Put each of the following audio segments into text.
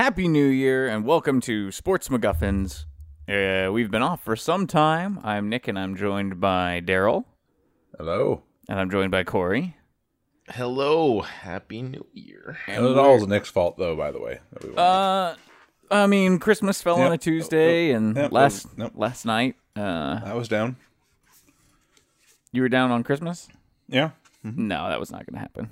Happy New Year and welcome to Sports MacGuffins. We've been off for some time. I'm Nick and I'm joined by Daryl. Hello. And I'm joined by Corey. Hello. Happy New Year. And it all was Nick's fault, though, by the way. I mean, Christmas fell on a Tuesday and last night. I was down. You were down on Christmas? Yeah. Mm-hmm. No, that was not going to happen.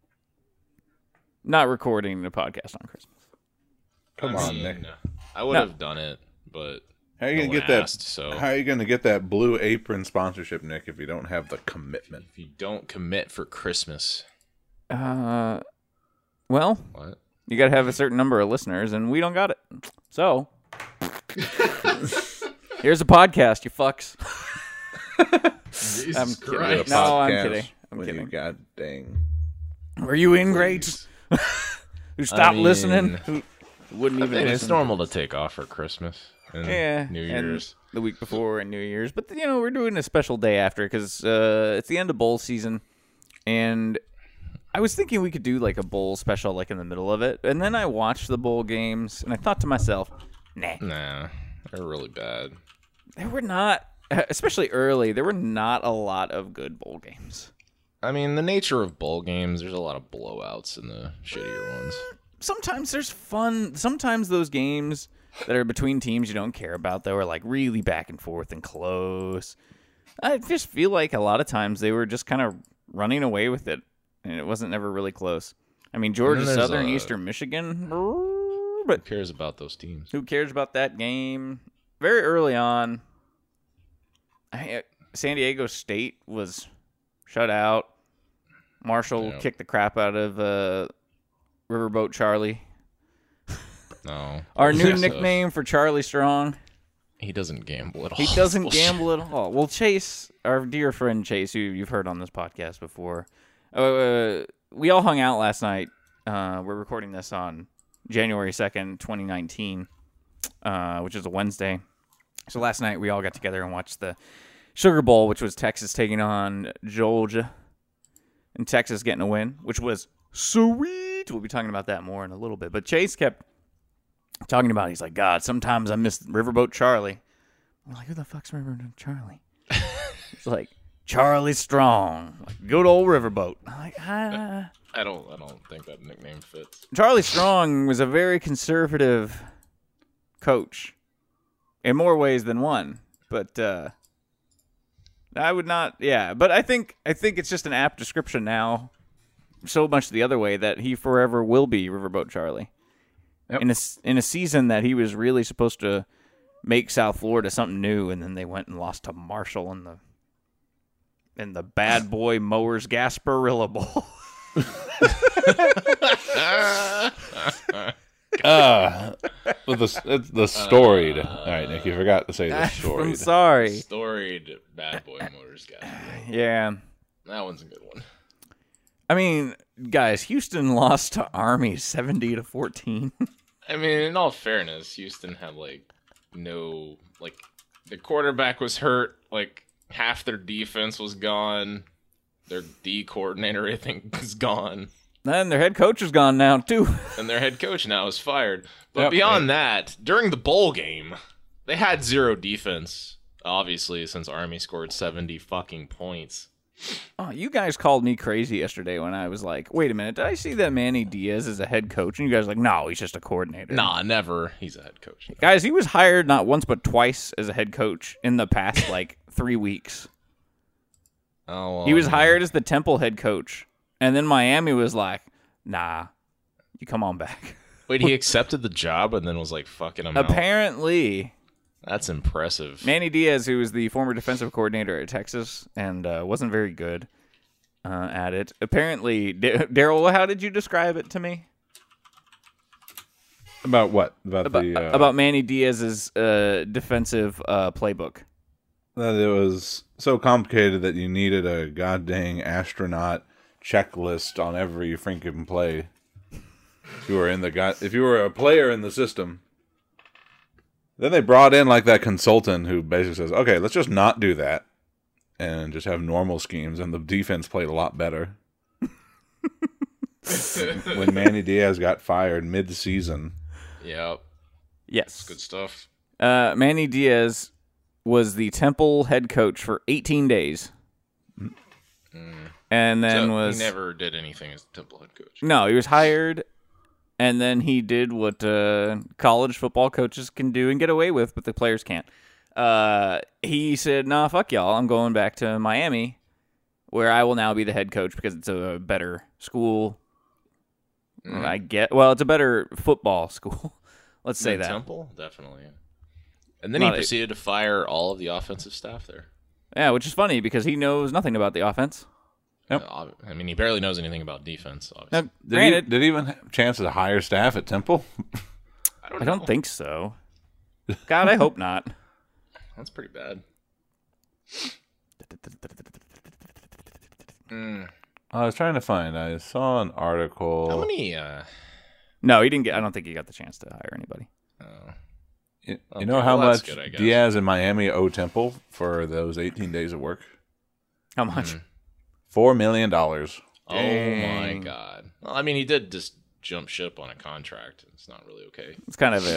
Not recording the podcast on Christmas. Come on, Nick. I would have done it, but How are you gonna get that? How are you gonna get that Blue Apron sponsorship, Nick, if you don't have the commitment? If you don't commit for Christmas. Well, What? you got to have a certain number of listeners, and we don't got it. So, here's a podcast, you fucks. Jesus Christ. No, I'm kidding. I'm kidding. God dang. Were you ingrates who stopped listening? Who wouldn't even listen? It's normal to take off for Christmas and New Year's. And the week before and New Year's. But, we're doing a special day after because it's the end of bowl season. And I was thinking we could do like a bowl special like in the middle of it. And then I watched the bowl games and I thought to myself, Nah, they're really bad. There were not, especially early, there were not a lot of good bowl games. I mean, the nature of bowl games, there's a lot of blowouts in the shittier ones. Sometimes there's fun. Sometimes those games that are between teams you don't care about, though, are like really back and forth and close. I just feel like a lot of times they were just kind of running away with it, and it wasn't ever really close. I mean, Georgia Southern, Eastern Michigan, but who cares about those teams? Who cares about that game? Very early on, San Diego State was shut out. Marshall kicked the crap out of Riverboat Charlie. No. Our new nickname for Charlie Strong. He doesn't gamble at all. He doesn't gamble at all. Well, Chase, our dear friend Chase, who you've heard on this podcast before, we all hung out last night. We're recording this on January 2nd, 2019, which is a Wednesday. So last night we all got together and watched the Sugar Bowl, which was Texas taking on Georgia. And Texas getting a win, which was sweet. We'll be talking about that more in a little bit. But Chase kept talking about it. He's like, God, sometimes I miss Riverboat Charlie. I'm like, who the fuck's Riverboat Charlie? It's like, Charlie Strong. Like, good old Riverboat. I'm like, I don't think that nickname fits. Charlie Strong was a very conservative coach in more ways than one. But I would not, but I think it's just an apt description now, so much the other way, that he forever will be Riverboat Charlie. Yep. In a season that he was really supposed to make South Florida something new, and then they went and lost to Marshall in the Bad Boy Mowers Gasparilla Bowl. The storied. All right, Nick, you forgot to say the storied. I'm sorry. Storied Bad Boy Motors guy. Yeah. That one's a good one. I mean, guys, Houston lost to Army 70-14. I mean, in all fairness, Houston had the quarterback was hurt, half their defense was gone. Their D coordinator, I think, is gone. And their head coach is gone now, too. And their head coach now is fired. But beyond that, during the bowl game, they had zero defense, obviously, since Army scored 70 fucking points. Oh, you guys called me crazy yesterday when I was like, wait a minute, did I see that Manny Diaz is a head coach? And you guys were like, no, he's just a coordinator. Nah, never. He's a head coach. Guys, he was hired not once but twice as a head coach in the past, 3 weeks. Oh, well, he was hired as the Temple head coach. And then Miami was like, nah, you come on back. Wait, he accepted the job and then was fucking him out? Apparently. That's impressive. Manny Diaz, who was the former defensive coordinator at Texas and wasn't very good at it. Apparently, Daryl, how did you describe it to me? About what? About Manny Diaz's defensive playbook. That it was so complicated that you needed a goddamn astronaut checklist on every freaking play. If you were a player in the system. Then they brought in that consultant who basically says, okay, let's just not do that and just have normal schemes, and the defense played a lot better. When Manny Diaz got fired mid-season. Yep. Yes. Good stuff. Manny Diaz was the Temple head coach for 18 days. And then he never did anything as Temple head coach. No, he was hired, and then he did what college football coaches can do and get away with, but the players can't. He said, "Nah, fuck y'all. I'm going back to Miami, where I will now be the head coach because it's a better school. It's a better football school. Let's say that. Temple, definitely. Yeah. And then he proceeded to fire all of the offensive staff there. Yeah, which is funny because he knows nothing about the offense. Yep. I mean, he barely knows anything about defense, obviously. Now, did he even have a chance to hire staff at Temple? I don't think so. God, I hope not. That's pretty bad. I was trying to find. I saw an article. How many? No, he didn't get. I don't think he got the chance to hire anybody. You know how much Diaz and Miami owe Temple for those 18 days of work? How much? $4 million. Oh my God! Well, I mean, he did just jump ship on a contract. It's not really okay. It's kind of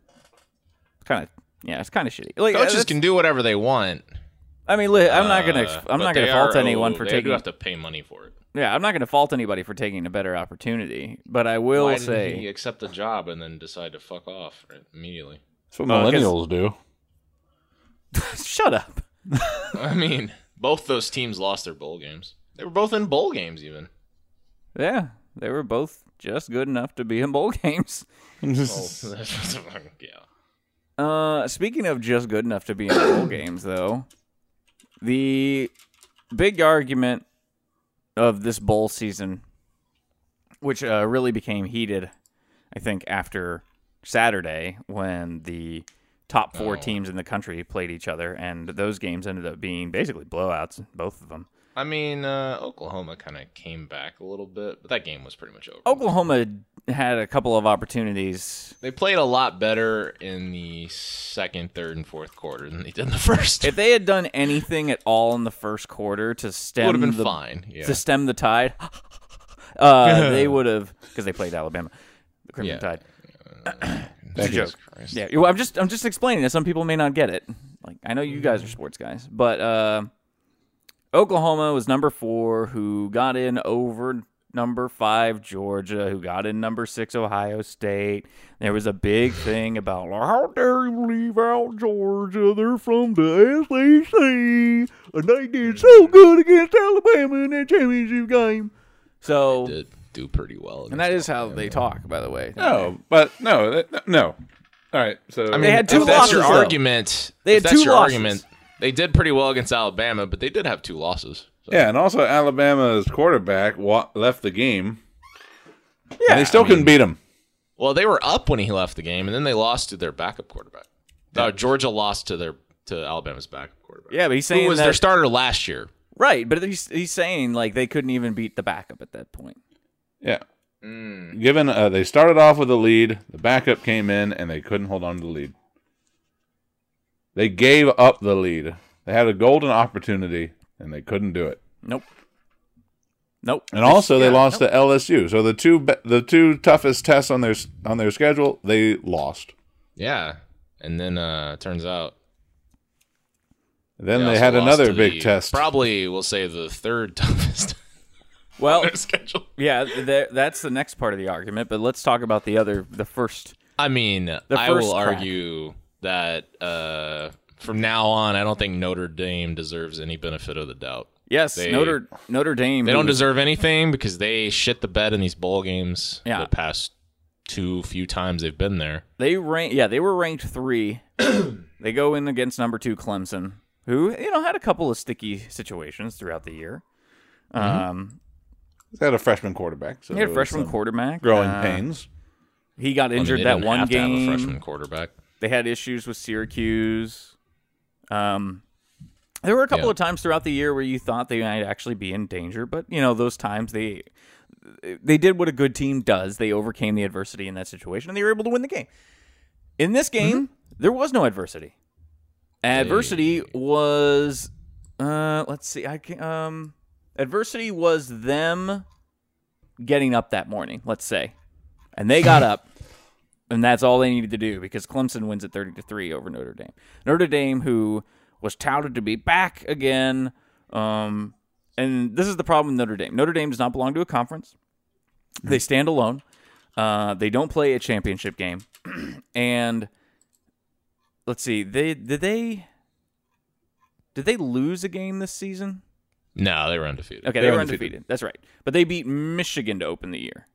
shitty. Like, coaches can do whatever they want. I mean, I'm not gonna fault anyone for taking. They do have to pay money for it. Yeah, I'm not gonna fault anybody for taking a better opportunity, but I will say, didn't he accept the job and then decide to fuck off immediately? That's what millennials do. Shut up. I mean, both those teams lost their bowl games. They were both in bowl games, even. Yeah, they were both just good enough to be in bowl games. Yeah. Speaking of just good enough to be in bowl games, though, the big argument of this bowl season, which really became heated, I think, after Saturday when the top four teams in the country played each other, and those games ended up being basically blowouts, both of them. I mean, Oklahoma kind of came back a little bit, but that game was pretty much over. Oklahoma had a couple of opportunities. They played a lot better in the second, third, and fourth quarter than they did in the first. If they had done anything at all in the first quarter to stem, would have been fine. Yeah. To stem the tide, they would have, because they played Alabama, the Crimson Tide. It's a joke. Christ. Yeah, well, I'm just explaining it. Some people may not get it. Like, I know you guys are sports guys, but Oklahoma was number 4, who got in over number 5 Georgia, who got in number 6 Ohio State. There was a big thing about, how dare you leave out Georgia? They're from the SEC, and they did so good against Alabama in that championship game. So they did do pretty well, and that is how they talk, by the way. No. All right, so I mean, they had 2 if that's losses, your though. argument. They had if that's 2 your losses. argument, they did pretty well against Alabama, but they did have 2 losses. So. Yeah, and also Alabama's quarterback left the game, and they still couldn't beat him. Well, they were up when he left the game, and then they lost to their backup quarterback. Georgia lost to Alabama's backup quarterback. Yeah, but he's saying who was that, their starter last year. right? But he's saying like they couldn't even beat the backup at that point. Yeah. Given they started off with a lead, the backup came in, and they couldn't hold on to the lead. They gave up the lead. They had a golden opportunity, and they couldn't do it. Nope. And also, they lost to LSU. So the two toughest tests on their schedule, they lost. Yeah, and then turns out. Then they had another big test. Probably, we'll say, the third toughest. Well, on their schedule. Yeah, that's the next part of the argument. But let's talk about the first. I mean, I will argue that from now on, I don't think Notre Dame deserves any benefit of the doubt. Yes, Notre Dame. They don't deserve anything because they shit the bed in these bowl games. Yeah. The past few times they've been there. They were ranked 3. They go in against number 2 Clemson, who had a couple of sticky situations throughout the year. They had a freshman quarterback. So he had a freshman quarterback. Growing pains. He got injured that one game. To have a freshman quarterback. They had issues with Syracuse. There were a couple of times throughout the year where you thought they might actually be in danger, but those times they did what a good team does. They overcame the adversity in that situation, and they were able to win the game. In this game, there was no adversity. Adversity was, let's see, adversity was them getting up that morning, let's say. And they got up, And that's all they needed to do because Clemson wins at 30-3 over Notre Dame. Notre Dame, who was touted to be back again. And this is the problem with Notre Dame. Notre Dame does not belong to a conference. They stand alone. They don't play a championship game. And let's see, did they lose a game this season? No, they were undefeated. Okay, they were undefeated. That's right. But they beat Michigan to open the year.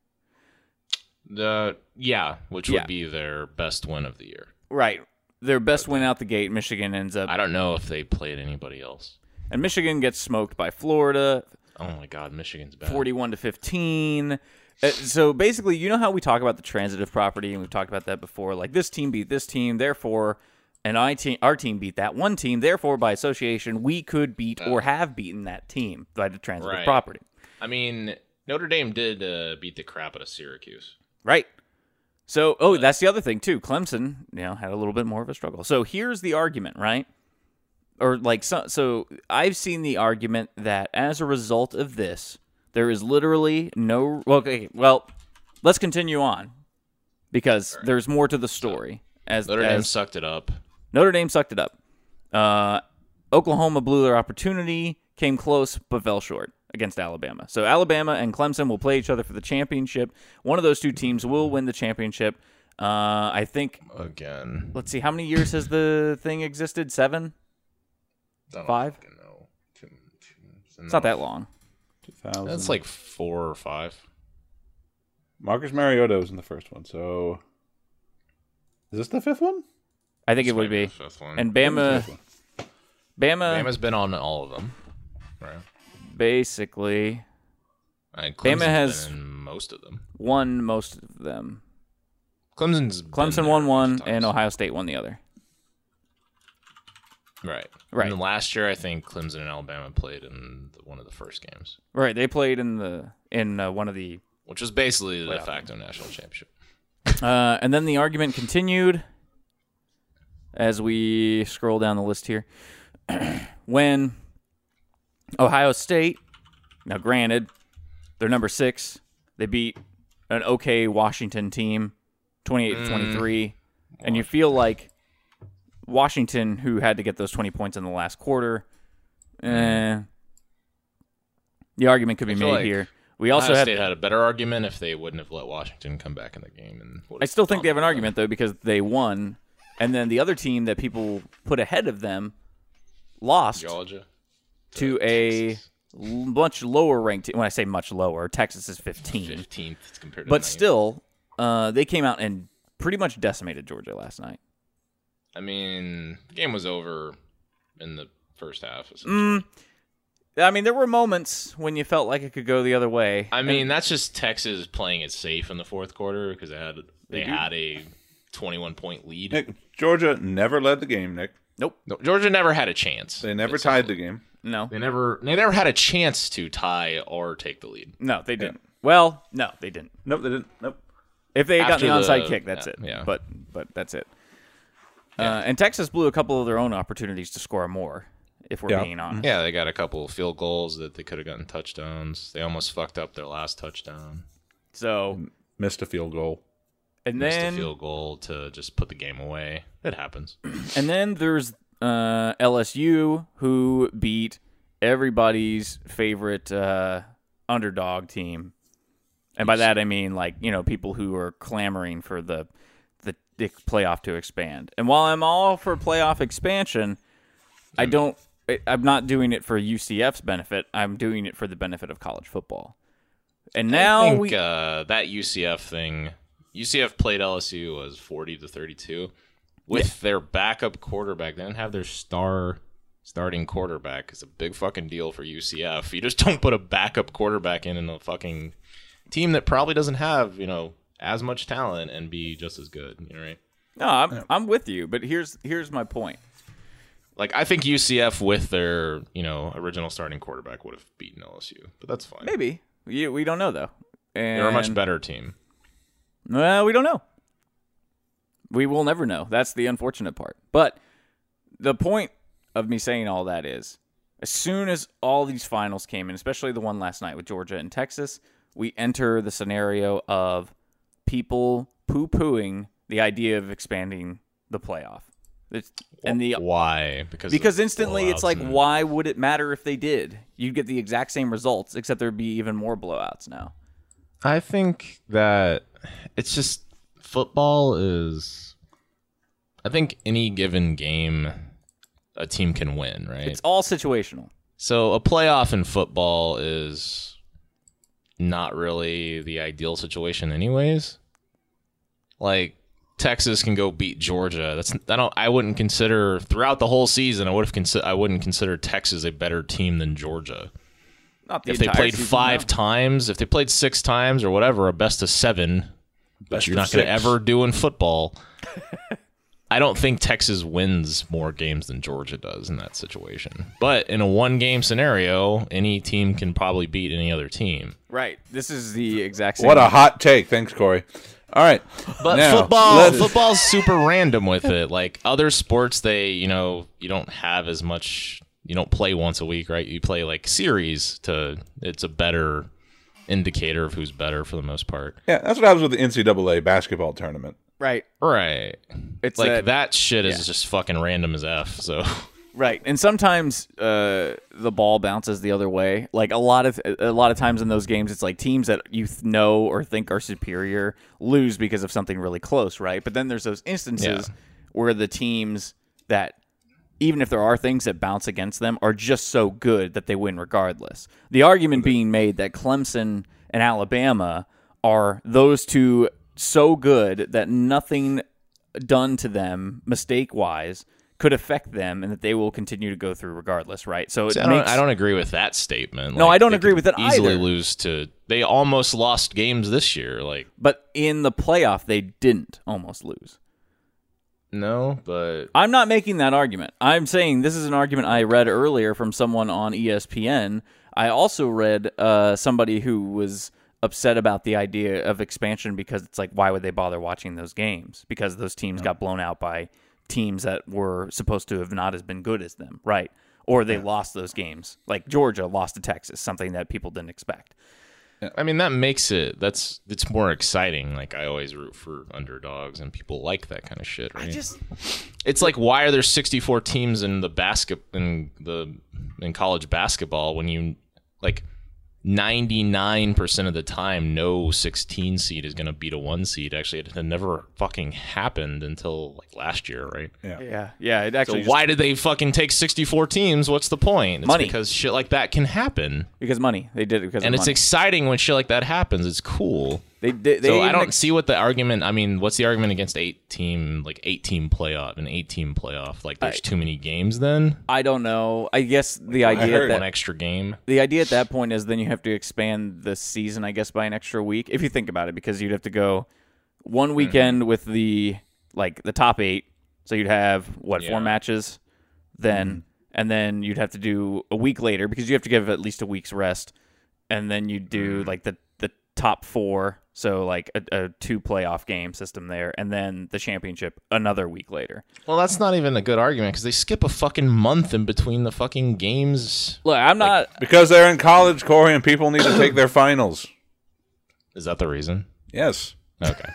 Which would be their best win of the year. Right. Their best win out the gate. Michigan ends up. I don't know if they played anybody else. And Michigan gets smoked by Florida. Oh my God, Michigan's bad. 41-15. So basically, you know how we talk about the transitive property, and we've talked about that before. Like this team beat this team, therefore, our team beat that one team. Therefore, by association, we could beat or have beaten that team by the transitive property. I mean, Notre Dame did beat the crap out of Syracuse. Right. So, that's the other thing, too. Clemson, had a little bit more of a struggle. So here's the argument, right? Or so I've seen the argument that as a result of this, there is literally no... Well, let's continue on because there's more to the story. Notre Dame sucked it up. Notre Dame sucked it up. Oklahoma blew their opportunity, came close, but fell short against Alabama. So Alabama and Clemson will play each other for the championship. One of those two teams will win the championship. I think... Again. Let's see, how many years has the thing existed? 7? 5? No. It's not that long. 2000. That's like 4 or 5. Marcus Mariota was in the first one, so... Is this the 5th one? I think it would be. And Bama's been on all of them, right? Basically, Bama has been in most of them. Won most of them. Clemson won one, and Ohio State won the other. Right. And then last year, I think Clemson and Alabama played in one of the first games. Right. They played in one of the, which was basically the de facto national championship. And then the argument continued as we scroll down the list here. When Ohio State, now granted, they're number 6. They beat an okay Washington team, 28-23. And you feel like Washington, who had to get those 20 points in the last quarter, the argument could be made here. We also Ohio State had a better argument if they wouldn't have let Washington come back in the game. And I still think they have an argument, though, because they won. And then the other team that people put ahead of them lost Georgia to a much lower ranked team. When I say much lower, Texas is 15th compared to but 9th. Still, they came out and pretty much decimated Georgia last night. I mean, the game was over in the first half. I mean, there were moments when you felt like it could go the other way. I mean, that's just Texas playing it safe in the fourth quarter because they had a 21-point lead. Nick, Georgia never led the game, Nick. Nope. No, Georgia never had a chance. They never tied the game. No. They never had a chance to tie or take the lead. No, they didn't. Yeah. Well, no, they didn't. Nope, they didn't. Nope. If they had gotten the onside kick, that's it. Yeah. But that's it. Yeah. And Texas blew a couple of their own opportunities to score more, if we're being honest. Yeah, they got a couple of field goals that they could have gotten touchdowns. They almost fucked up their last touchdown. So missed a field goal. And missed a field goal to just put the game away. It happens. And then there's LSU, who beat everybody's favorite underdog team. And by that I mean, like, people who are clamoring for the playoff to expand. And while I'm all for playoff expansion, I'm not doing it for UCF's benefit. I'm doing it for the benefit of college football. And now I think that UCF thing, UCF played LSU was 40-32 with their backup quarterback. They didn't have their starting quarterback. It's a big fucking deal for UCF. You just don't put a backup quarterback in a fucking team that probably doesn't have, as much talent and be just as good, right? No, I'm with you, but here's my point. Like, I think UCF with their, original starting quarterback would have beaten LSU, but that's fine. Maybe. We don't know, though. And they're a much better team. Well, we don't know. We will never know. That's the unfortunate part. But the point of me saying all that is, as soon as all these finals came in, especially the one last night with Georgia and Texas, we enter the scenario of people poo-pooing the idea of expanding the playoff. Why? Because instantly it's like, blowouts and- why would it matter if they did? You'd get the exact same results, except there'd be even more blowouts now. I think that it's just football is. I think any given game, a team can win, right? It's all situational. So a playoff in football is not really the ideal situation, anyways. Like Texas can go beat Georgia. I wouldn't consider throughout the whole season. I wouldn't consider Texas a better team than Georgia. Not the If they entire played season, five no. times, if they played 6 times or whatever, a best of 7, Best you're of not going to 6. ever do in football. I don't think Texas wins more games than Georgia does in that situation. But in a 1-game scenario, any team can probably beat any other team. Right. This is the exact same. What a hot take. Thanks, Corey. All right. But Now, football's super random with it. Like other sports, you don't have as much. You don't play once a week, right? You play like series it's a better indicator of who's better for the most part. Yeah, that's what happens with the NCAA basketball tournament. Right. Right. It's Like that shit is just fucking random as F. So Right, and sometimes the ball bounces the other way. Like a lot of times in those games, it's like teams that you know or think are superior lose because of something really close, right? But then there's those instances where the teams that, even if there are things that bounce against them, are just so good that they win regardless. The argument being made that Clemson and Alabama are those two so good that nothing done to them mistake-wise could affect them, and that they will continue to go through regardless, right? So I don't agree with that statement. No, I don't they agree could with it easily either. lose to. They almost lost games this year. Like But in the playoff, they didn't almost lose. no, but I'm not making that argument. I'm saying this is an argument I read earlier from someone on ESPN. I also read somebody who was upset about the idea of expansion because it's like, why would they bother watching those games? Because those teams got blown out by teams that were supposed to have not as been good as them, right? Or they lost those games. Like Georgia lost to Texas, something that people didn't expect. I mean that makes it's more exciting. Like I always root for underdogs, and people like that kind of shit. Right? It's like, why are there 64 teams in in college basketball when you like 99% of the time no 16 seed is going to beat a 1 seed? Actually, it had never fucking happened until like last year, right? Yeah. It actually So why did they fucking take 64 teams? What's the point? It's Money. because shit like that can happen. because money. They did it because And of it's money. exciting when shit like that happens. It's cool. They So I even don't see what the argument. I mean, what's the argument against 8-team playoff? Like, there's too many games. Then I don't know. I guess the idea heard one that extra game. the idea at that point is then you have to expand the season, I guess, by an extra week. If you think about it, because you'd have to go one weekend with the top 8. So you'd have 4 matches then, and then you'd have to do a week later because you have to give at least a week's rest, and then you do like the top 4. So like a 2 playoff game system there, and then the championship another week later. Well, that's not even a good argument because they skip a fucking month in between the fucking games. Look, I'm not. Because they're in college, Corey, and people need to take their finals. Is that the reason? Yes. Okay.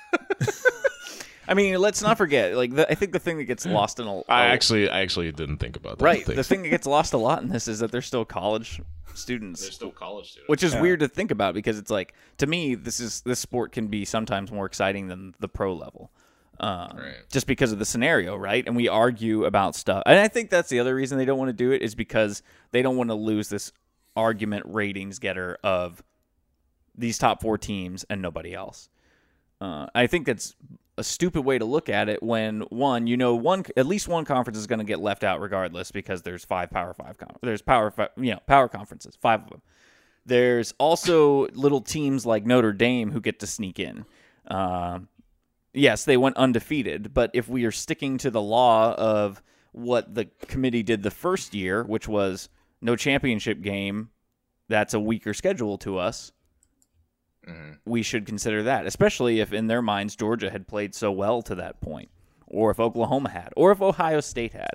I mean, let's not forget. Like, I think the thing that gets lost in I actually didn't think about that. right, the thing that gets lost a lot in this is that they're still college students, They're still college students. which is weird to think about because it's like, to me, this sport can be sometimes more exciting than the pro level, just because of the scenario, right? And we argue about stuff, and I think that's the other reason they don't want to do it is because they don't want to lose this argument ratings getter of these top 4 teams and nobody else. I think that's a stupid way to look at it when at least one conference is going to get left out regardless because there's 5 Power 5 there's power conferences, 5 of them. There's also little teams like Notre Dame who get to sneak in. Yes, they went undefeated, but if we are sticking to the law of what the committee did the first year, which was no championship game, that's a weaker schedule to us. We should consider that, especially if in their minds Georgia had played so well to that point, or if Oklahoma had, or if Ohio State had.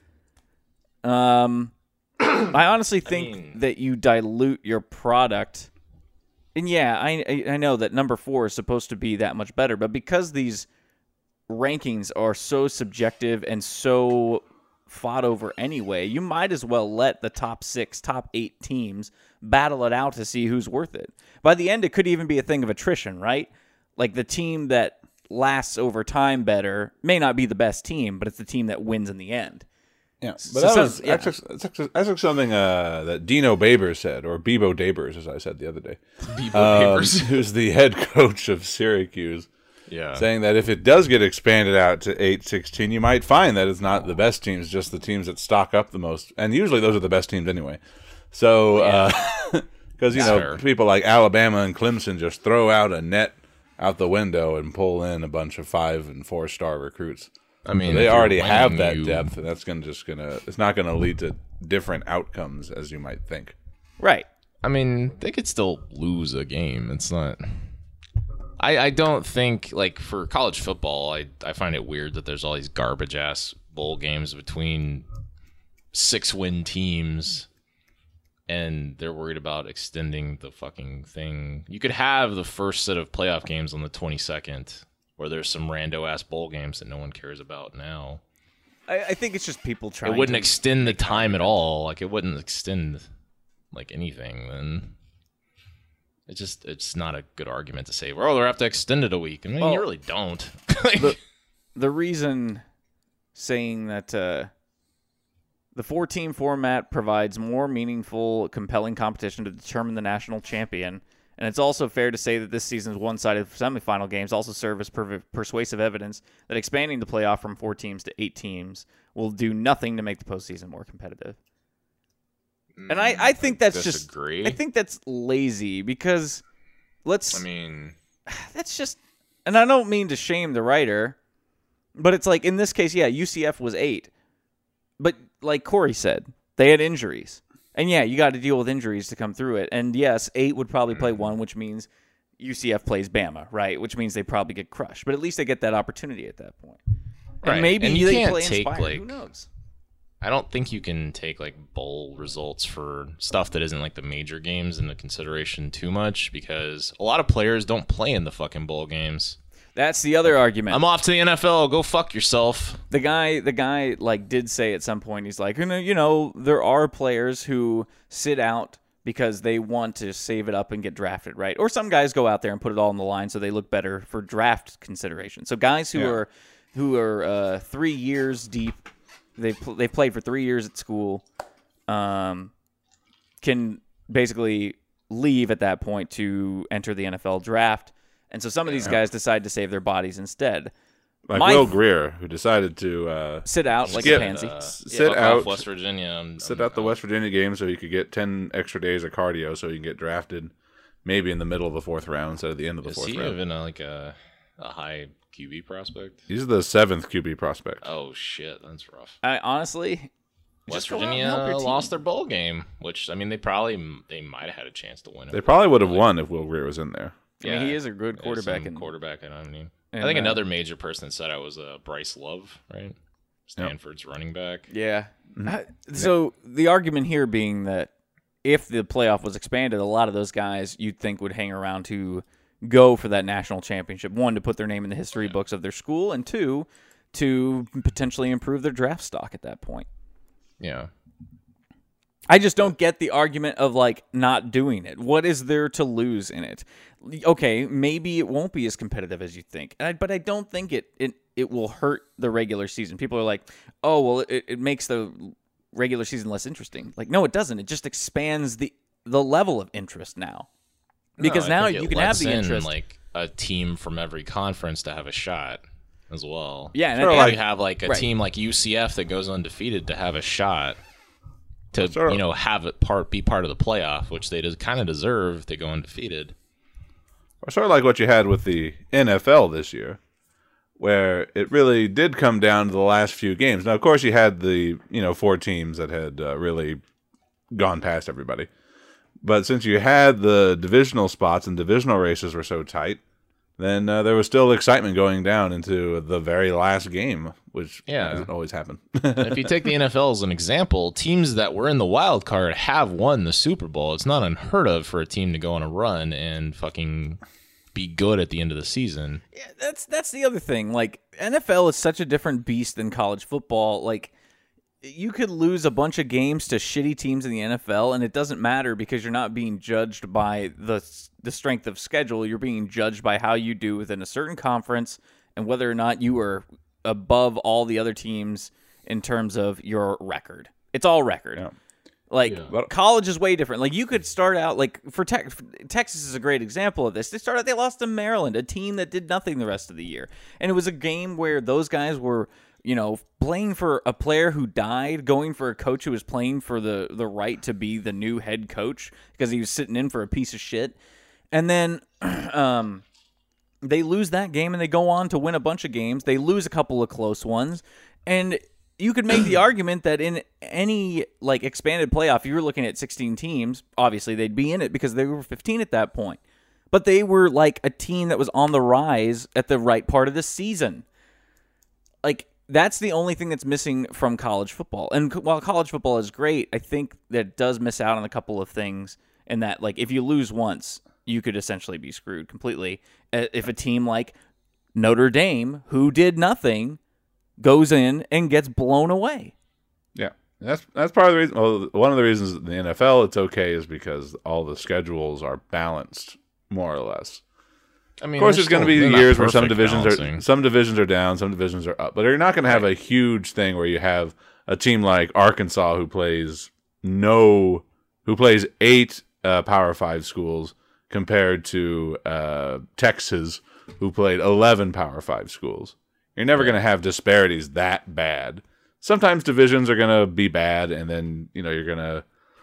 I honestly think that you dilute your product. And yeah, I know that number 4 is supposed to be that much better, but because these rankings are so subjective and so fought over anyway, you might as well let the top 6, top 8 teams battle it out to see who's worth it. By the end, it could even be a thing of attrition, right? Like the team that lasts over time better may not be the best team, but it's the team that wins in the end. Yeah, but So that was yeah. that's something that Dino Babers said, or Bebo Dabers, as I said the other day. Who's the head coach of Syracuse, saying that if it does get expanded out to 8-16, you might find that it's not the best teams, just the teams that stock up the most, and usually those are the best teams anyway. So, because people like Alabama and Clemson just throw out a net out the window and pull in a bunch of 5- and 4-star recruits. I mean, so they already have that depth, and that's it's not gonna lead to different outcomes as you might think. Right. I mean, they could still lose a game. It's not. I don't think, like, for college football, I find it weird that there's all these garbage ass bowl games between 6-win teams, and they're worried about extending the fucking thing. You could have the first set of playoff games on the 22nd. Where there's some rando-ass bowl games that no one cares about now. I think it's just people trying It wouldn't to extend the time at all. Like, it wouldn't extend, like, anything. Then it's not a good argument to say, well, they'll have to extend it a week. I mean, you really don't. The reason saying that the 4-team format provides more meaningful, compelling competition to determine the national champion. And it's also fair to say that this season's one-sided semifinal games also serve as persuasive evidence that expanding the playoff from 4 teams to 8 teams will do nothing to make the postseason more competitive. And I think that's disagree. I think that's lazy because that's just, and I don't mean to shame the writer, but it's like in this case, yeah, UCF was 8, but like Corey said, they had injuries. And yeah, you got to deal with injuries to come through it. And yes, 8 would probably play 1, which means UCF plays Bama, right? Which means they probably get crushed. But at least they get that opportunity at that point. And right. maybe and you they can't play take Inspired. like, who knows? I don't think you can take like bowl results for stuff that isn't like the major games into consideration too much because a lot of players don't play in the fucking bowl games. That's the other argument. I'm off to the NFL. Go fuck yourself. The guy like did say at some point, he's like, there are players who sit out because they want to save it up and get drafted, right? Or some guys go out there and put it all on the line so they look better for draft consideration. So guys who are 3 years deep, they've played for 3 years at school, can basically leave at that point to enter the NFL draft. And so some of these guys decide to save their bodies instead. Like Will Greer, who decided to sit out like a pansy. Sit out West Virginia. Sit out the West Virginia game so you could get 10 extra days of cardio so you can get drafted maybe in the middle of the 4th round instead of the end of the 4th round. Is he even a high QB prospect? He's the 7th QB prospect. Oh, shit. That's rough. I honestly... West Virginia lost their bowl game, which, I mean, they might have had a chance to win it. They probably would have won if Will Greer was in there. I mean, he is a good quarterback. I think another major person that said I was Bryce Love, right? Stanford's running back. Yeah. So the argument here being that if the playoff was expanded, a lot of those guys you'd think would hang around to go for that national championship. 1, to put their name in the history books of their school, and 2, to potentially improve their draft stock at that point. Yeah. I just don't get the argument of like not doing it. What is there to lose in it? Okay, maybe it won't be as competitive as you think, but I don't think it will hurt the regular season. People are like, oh, well, it makes the regular season less interesting. Like, no, it doesn't. It just expands the level of interest now. Because now you can have the interest. Like a team from every conference to have a shot as well. Yeah, and you have like a team like UCF that goes undefeated to have a shot. To have it be part of the playoff, which they kind of deserve. They go undefeated. Or sort of like what you had with the NFL this year, where it really did come down to the last few games. Now, of course, you had the 4 teams that had really gone past everybody, but since you had the divisional spots and divisional races were so tight, then there was still excitement going down into the very last game, which doesn't always happen. If you take the NFL as an example, teams that were in the wild card have won the Super Bowl. It's not unheard of for a team to go on a run and fucking be good at the end of the season. Yeah, that's the other thing. Like, NFL is such a different beast than college football. Like, you could lose a bunch of games to shitty teams in the NFL, and it doesn't matter because you're not being judged by the strength of schedule. You're being judged by how you do within a certain conference and whether or not you are above all the other teams in terms of your record. It's all record. Yeah. Like, college is way different. Like, you could start out, like, for Texas is a great example of this. They lost to Maryland, a team that did nothing the rest of the year. And it was a game where those guys were, playing for a player who died, going for a coach who was playing for the right to be the new head coach because he was sitting in for a piece of shit. And then they lose that game and they go on to win a bunch of games. They lose a couple of close ones. And you could make the argument that in any like expanded playoff, if you were looking at 16 teams, obviously they'd be in it because they were 15 at that point. But they were like a team that was on the rise at the right part of the season. Like, that's the only thing that's missing from college football. And while college football is great, I think that it does miss out on a couple of things in that, like, if you lose once, you could essentially be screwed completely. If a team like Notre Dame, who did nothing, goes in and gets blown away. Yeah, that's part of the reason. Well, one of the reasons in the NFL it's okay is because all the schedules are balanced more or less. I mean, of course, there's going to be years where some divisions balancing. are down, some divisions are up, but you're not going to have a huge thing where you have a team like Arkansas who plays 8 Power 5 schools compared to Texas who played 11 Power 5 schools. You're never going to have disparities that bad. Sometimes divisions are going to be bad, and then you're going to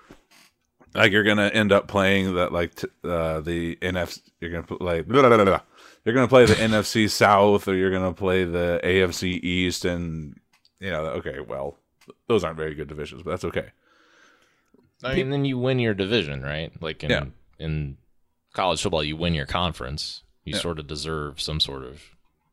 end up playing the NFC. You're going to play You're going to play the NFC South, or you're going to play the AFC East, and okay, well, those aren't very good divisions, but that's okay. I mean, then you win your division, right? Like in college football, you win your conference. You sort of deserve some sort of.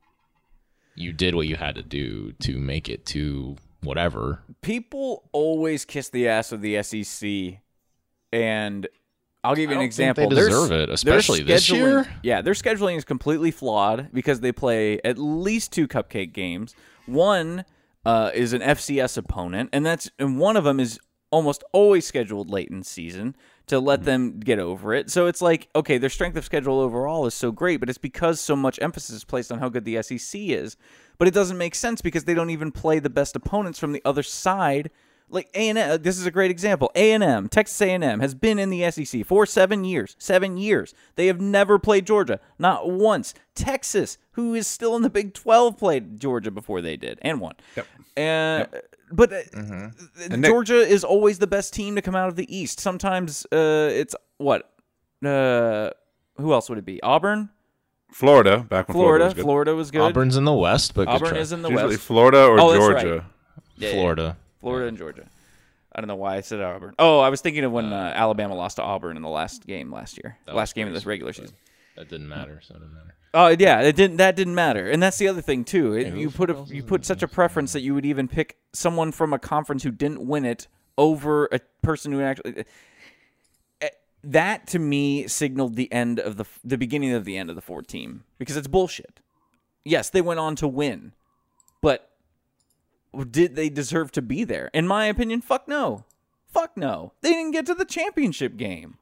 You did what you had to do to make it to whatever. People always kiss the ass of the SEC, and I'll give you an example. They deserve it, especially this year. Yeah, their scheduling is completely flawed because they play at least 2 cupcake games. One is an FCS opponent, and one of them is almost always scheduled late in season to let them get over it. So it's like, okay, their strength of schedule overall is so great, but it's because so much emphasis is placed on how good the SEC is. But it doesn't make sense because they don't even play the best opponents from the other side. Like A&M, this is a great example. A&M, Texas A&M, has been in the SEC for 7 years. 7 years. They have never played Georgia, not once. Texas, who is still in the Big 12, played Georgia before they did, and won. Yep. But Georgia is always the best team to come out of the East. Sometimes it's what? Who else would it be? Auburn? Florida, back when Florida was good. Auburn's in the West, but Auburn is in the usually West. Florida or Georgia. Right. Yeah, Florida. Florida and Georgia. I don't know why I said Auburn. Oh, I was thinking of when Alabama lost to Auburn in the last game last year. Last game of this regular season. That didn't matter, so it didn't matter. Oh yeah, that didn't matter, and that's the other thing too. You put such a preference that you would even pick someone from a conference who didn't win it over a person who actually. That to me signaled the end of the beginning of the end of the 4 team because it's bullshit. Yes, they went on to win, but did they deserve to be there? In my opinion, fuck no. They didn't get to the championship game.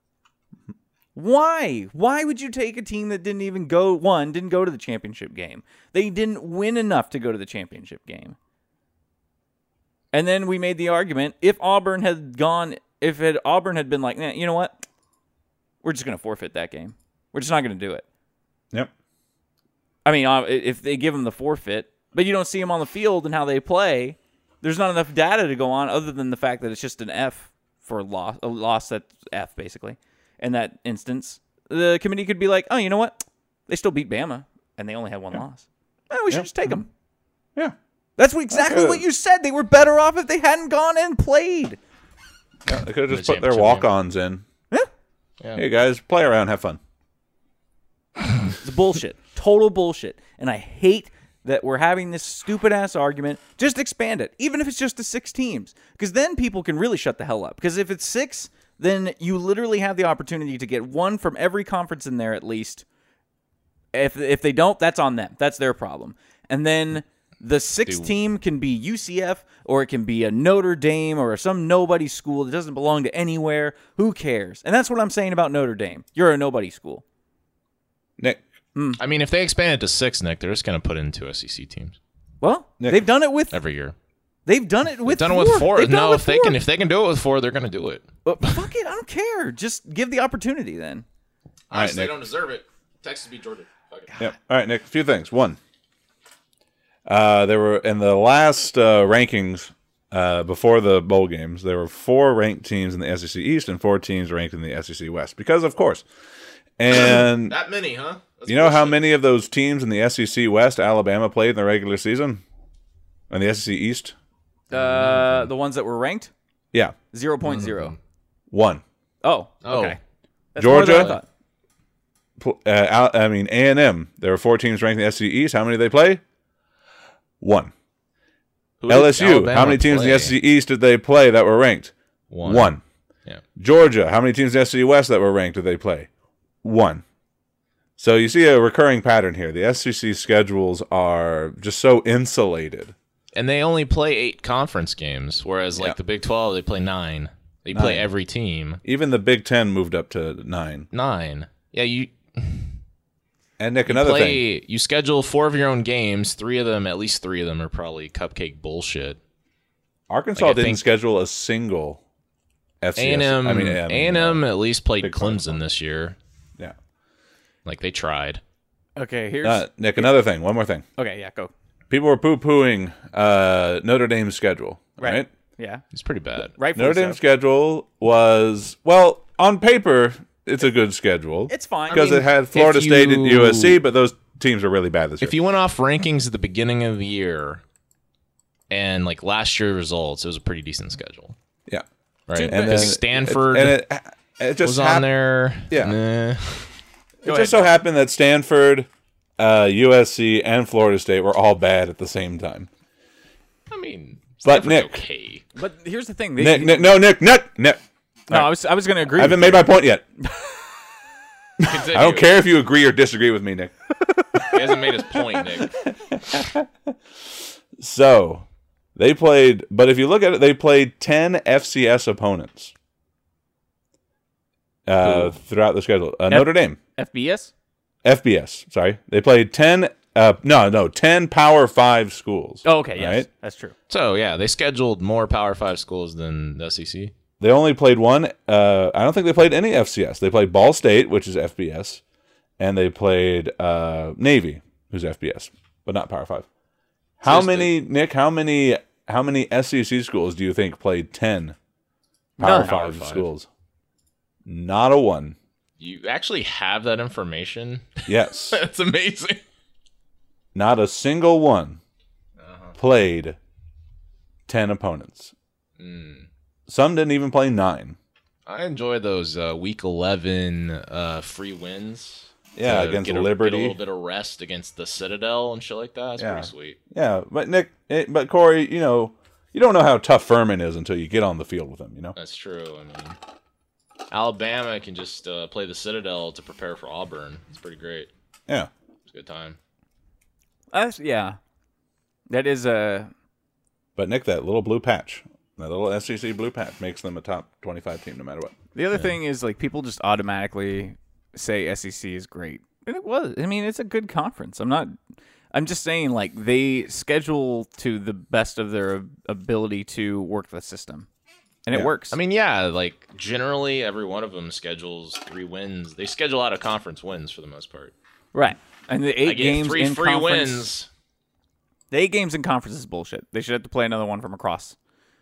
Why? Why would you take a team that didn't even go to the championship game? They didn't win enough to go to the championship game. And then we made the argument, if Auburn had been like, nah, you know what? We're just going to forfeit that game. We're just not going to do it. Yep. I mean, if they give them the forfeit, but you don't see them on the field and how they play, there's not enough data to go on other than the fact that it's just an F for a loss that's F, basically. In that instance, the committee could be like, oh, you know what? They still beat Bama, and they only had 1 loss. We should just take them. Yeah. That's exactly what you said. They were better off if they hadn't gone and played. Yeah, they could have just put their walk-ons in. Yeah. Hey, guys, play around, have fun. It's bullshit. Total bullshit. And I hate that we're having this stupid-ass argument. Just expand it, even if it's just to 6 teams. Because then people can really shut the hell up. Because if it's 6... then you literally have the opportunity to get 1 from every conference in there at least, If they don't, that's on them. That's their problem. And then the sixth team can be UCF, or it can be a Notre Dame or some nobody school that doesn't belong to anywhere. Who cares? And that's what I'm saying about Notre Dame. You're a nobody school. Nick. I mean, if they expand it to 6, Nick, they're just going to put in 2 SEC teams. Well, Nick. they've done it with every year. They've done it with They've done four. it with 4. They've done No, it with if four. they can do it with 4, they're going to do it. Fuck it, I don't care. Just give the opportunity then. Honestly, Nick. they don't deserve it. Texas beat Georgia. Fuck it. Yep. All right, Nick. A few things. One. There were in the last rankings before the bowl games. There were 4 ranked teams in the SEC East and 4 teams ranked in the SEC West. Because of course, and that many, huh? That's you know how bullshit. many of those teams in the SEC West Alabama played in the regular season, and the SEC East? The ones that were ranked Yeah, 0.0. 1. Oh, Oh. okay. That's more than I Georgia? thought. A&M. There were 4 teams ranked in the SEC East. How many did they play? 1. Who did LSU. Alabama How many teams in play? the SEC East did they play that were ranked? 1. Yeah. Georgia. How many teams in the SEC West that were ranked did they play? 1. So you see a recurring pattern here. The SEC schedules are just so insulated. And they only play 8 conference games, whereas like Yeah. the Big 12, they play 9. They play 9. every team. Even the Big Ten moved up to 9. 9. Yeah, you And Nick, another thing. you schedule 4 of your own games. At least 3 of them are probably cupcake bullshit. Arkansas Like, I didn't think- schedule a single FCS. A&M at least played Big Clemson Ten. this year. Yeah. Like they tried. Okay, here's Nick, another thing. One more thing. okay. Yeah, go. People were poo-pooing Notre Dame's schedule, right? Yeah, It's pretty bad. rightfully Notre so. Dame's schedule was, well, on paper, it's a good schedule. It's fine. Because I mean, it had Florida if State and you- USC, but those teams are really bad this year. If you went off rankings at the beginning of the year and like last year's results, it was a pretty decent schedule, Yeah. right? And Because then Stanford it just was on there. Yeah. Nah. It just so happened that Stanford, USC, and Florida State were all bad at the same time. I mean, But Stanford's Nick- okay. But here's the thing. Nick. No, I was going to agree. I haven't with made my point yet. Continue. I don't care if you agree or disagree with me, Nick. He hasn't made his point, Nick. So, they played, but if you look at it, they played 10 FCS opponents throughout the schedule. Notre Dame. you. FBS. FBS, sorry. They played 10, 10 Power 5 schools. Oh, okay. Yes, Right? that's true. So yeah, they scheduled more Power 5 schools than the SEC. They only played one. I don't think they played any FCS. They played Ball State, which is FBS, and they played Navy, who's FBS, but not Power 5. How many, Nick, how many SEC schools do you think played 10 Power None. 5 Power 5. schools? Not a one. You actually have that information? Yes. That's amazing. Not a single one played 10 opponents. Some didn't even play 9. I enjoy those week 11 free wins. Yeah, to against get Liberty. Get a little bit of rest against the Citadel and shit like that. That's Yeah. pretty sweet. Yeah, but Nick, but Corey, you don't know how tough Furman is until you get on the field with him, you know? That's true. I mean, Alabama can just play the Citadel to prepare for Auburn. It's pretty great. Yeah. It's a good time. Yeah, that is a. But Nick, that little blue patch, that little SEC blue patch makes them a top 25 team no matter what. The other thing is like people just automatically say SEC is great, and it was. I mean, it's a good conference. I'm just saying like they schedule to the best of their ability to work the system, and it Yeah. works. I mean, yeah, like generally every one of them schedules 3 wins. They schedule out of conference wins for the most part. right. And the 8 I get games 3 in free conference. wins. The 8 games in conference is bullshit. They should have to play another one from across.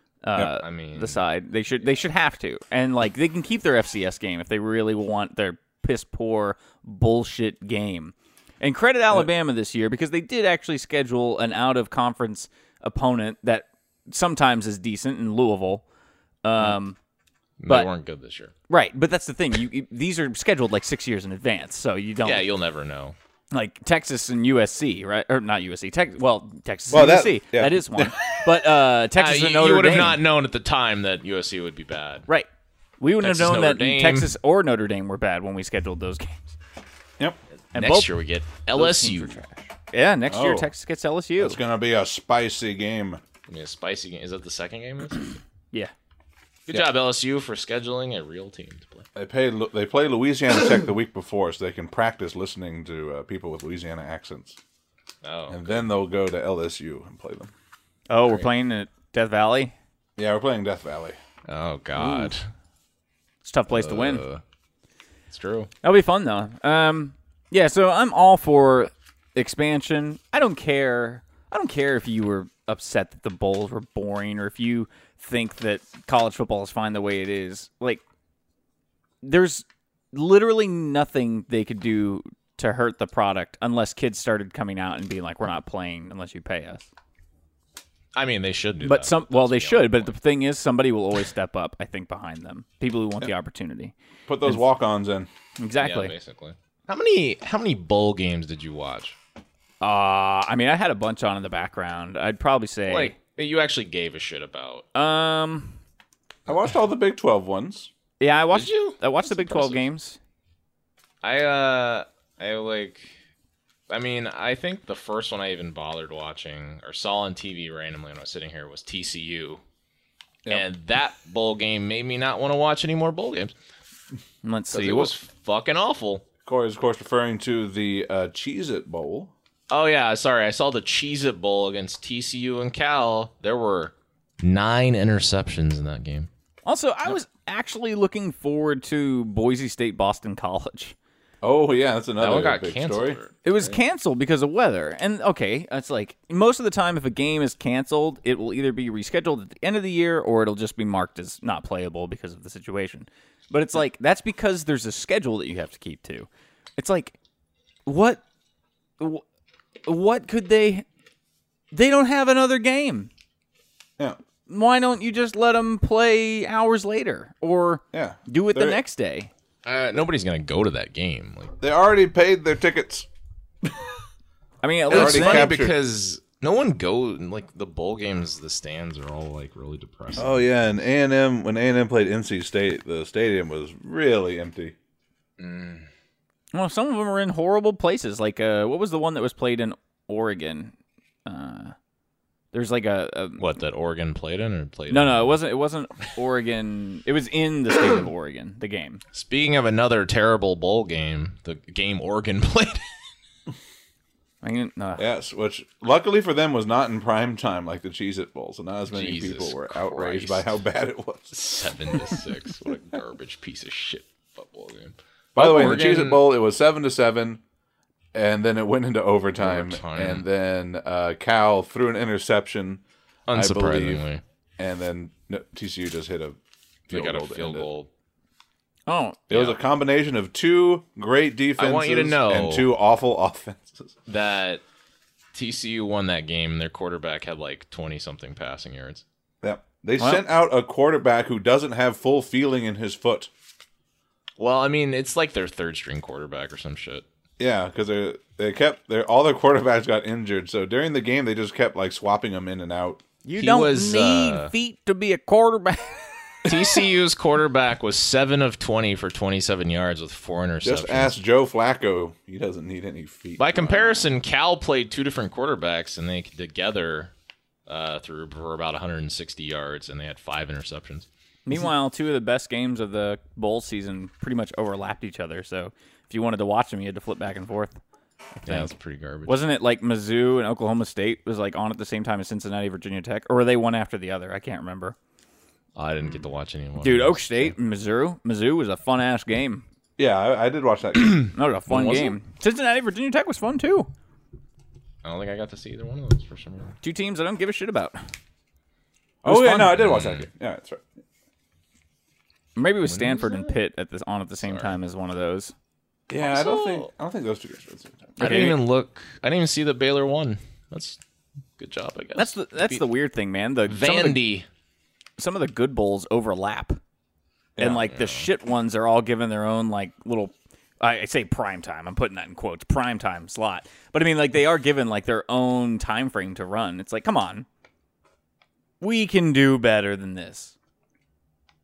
I mean, The side. They should have to. And like they can keep their FCS game if they really want their piss poor bullshit game. And credit Alabama this year because they did actually schedule an out of conference opponent that sometimes is decent in Louisville. they but- weren't good this year. Right, but that's the thing. These are scheduled like 6 years in advance, so you don't Yeah, you'll never know. like Texas and USC, right? Or not USC. Texas Well, and that- USC. yeah. That is one. But Texas and Notre you would have Dame. not known at the time that USC would be bad. Right. We wouldn't Texas, have known Notre that Dame. Texas or Notre Dame were bad when we scheduled those games. Yep. And Next year we get those teams are LSU. trash. Yeah, next year Oh. Texas gets LSU. It's gonna be a spicy game. I mean, a spicy game. Is that the second game? Yeah. Good job, LSU, for scheduling a real team to play. They play Louisiana Tech the week before, so they can practice listening to people with Louisiana accents, Oh, and then they'll go to LSU and play them. Oh, we're playing at Death Valley. Yeah, we're playing Death Valley. oh God, It's a tough place to win. It's true. That'll be fun though. Yeah, so I'm all for expansion. I don't care if you were upset that the bowls were boring or if you think that college football is fine the way it is. Like, there's literally nothing they could do to hurt the product unless kids started coming out and being like, we're not playing unless you pay us. I mean, they should do But that. they should. But the thing is, somebody will always step up, I think, behind them. People who want the opportunity. Put those walk-ons in. Exactly. Yeah, basically. How many bowl games did you watch? I mean, I had a bunch on in the background. I'd probably say Like, you actually gave a shit about. I watched all the Big 12 ones. Yeah, I watched. Did you? I watched the Big 12 impressive. games. I think the first one I even bothered watching or saw on TV randomly when I was sitting here was TCU. Yep. And that bowl game made me not want to watch any more bowl games. Let's 'Cause see. it was fucking awful. Corey is, of course, referring to the Cheez-It Bowl. Oh, yeah, sorry. I saw the Cheez-It Bowl against TCU and Cal. There were 9 interceptions in that game. Also, I was actually looking forward to Boise State Boston College. Oh, yeah, that's That another one got big canceled. story. It was canceled because of weather. And okay, it's like most of the time if a game is canceled, it will either be rescheduled at the end of the year or it'll just be marked as not playable because of the situation. But it's like that's because there's a schedule that you have to keep to. It's like what could they don't have another game. Yeah. Why don't you just let them play hours later or Yeah. do it the They're- next day? Nobody's going to go to that game. Like, They already paid their tickets. I mean, at They're least it's already funny captured. because no one goes, like, the bowl games, the stands are all, like, really depressing. Oh, yeah, and A&M, when A&M played NC State, the stadium was really empty. well, some of them are in horrible places. Like, what was the one that was played in Oregon? There's like a What, that Oregon played in or played in? no, it wasn't Oregon. It was in the state of Oregon. The game. Speaking of another terrible bowl game, the game Oregon played. I mean, Yes, which luckily for them was not in prime time like the Cheez-It Bowl, so not as many Jesus people were outraged by Christ. how bad it was. 7-6. What a garbage piece of shit football game. By the way, in the Oregon- Cheez-It Bowl, it was 7-7, and then it went into overtime, Overtime. and then Cal threw an interception, I believe, Unsurprisingly, and then TCU just hit a they field got a goal to field end it. goal. It was a combination of two great defenses want you to know- and two awful offenses. That TCU won that game. Their quarterback had like 20-something passing yards. Yep. They Well- sent out a quarterback who doesn't have full feeling in his foot. Well, I mean, it's like their third-string quarterback or some shit. Yeah, because all their quarterbacks got injured, so during the game they just kept like swapping them in and out. you He don't was, need feet to be a quarterback. TCU's quarterback was 7 of 20 for 27 yards with 4 interceptions. Just ask Joe Flacco; he doesn't need any feet. By comparison, Cal played 2 different quarterbacks, and they together threw for about 160 yards, and they had 5 interceptions. Meanwhile, two of the best games of the bowl season pretty much overlapped each other. So if you wanted to watch them, you had to flip back and forth. Yeah, that's pretty garbage. Wasn't it like Mizzou and Oklahoma State was like on at the same time as Cincinnati, Virginia Tech, or were they one after the other? I can't remember. I didn't get to watch any one. Dude, of Oak State, Mizzou was a fun ass game. Yeah, I did watch that game. That was a fun was game. Cincinnati, Virginia Tech was fun too. I don't think I got to see either one of those for some reason. Two teams I don't give a shit about. Oh yeah, fun. no, I did watch that game. Yeah, that's right. Maybe it was Stanford and Pitt at the same time as one of those. Yeah, Also- I don't think those two games were at the same time. I didn't even look. I didn't even see that Baylor won. That's good job, I guess. That's the weird thing, man. Vandy. Some of the good bowls overlap, and like the shit ones are all given their own like little. I say prime time. I'm putting that in quotes. Prime time slot, but I mean like they are given like their own time frame to run. It's like, come on, we can do better than this.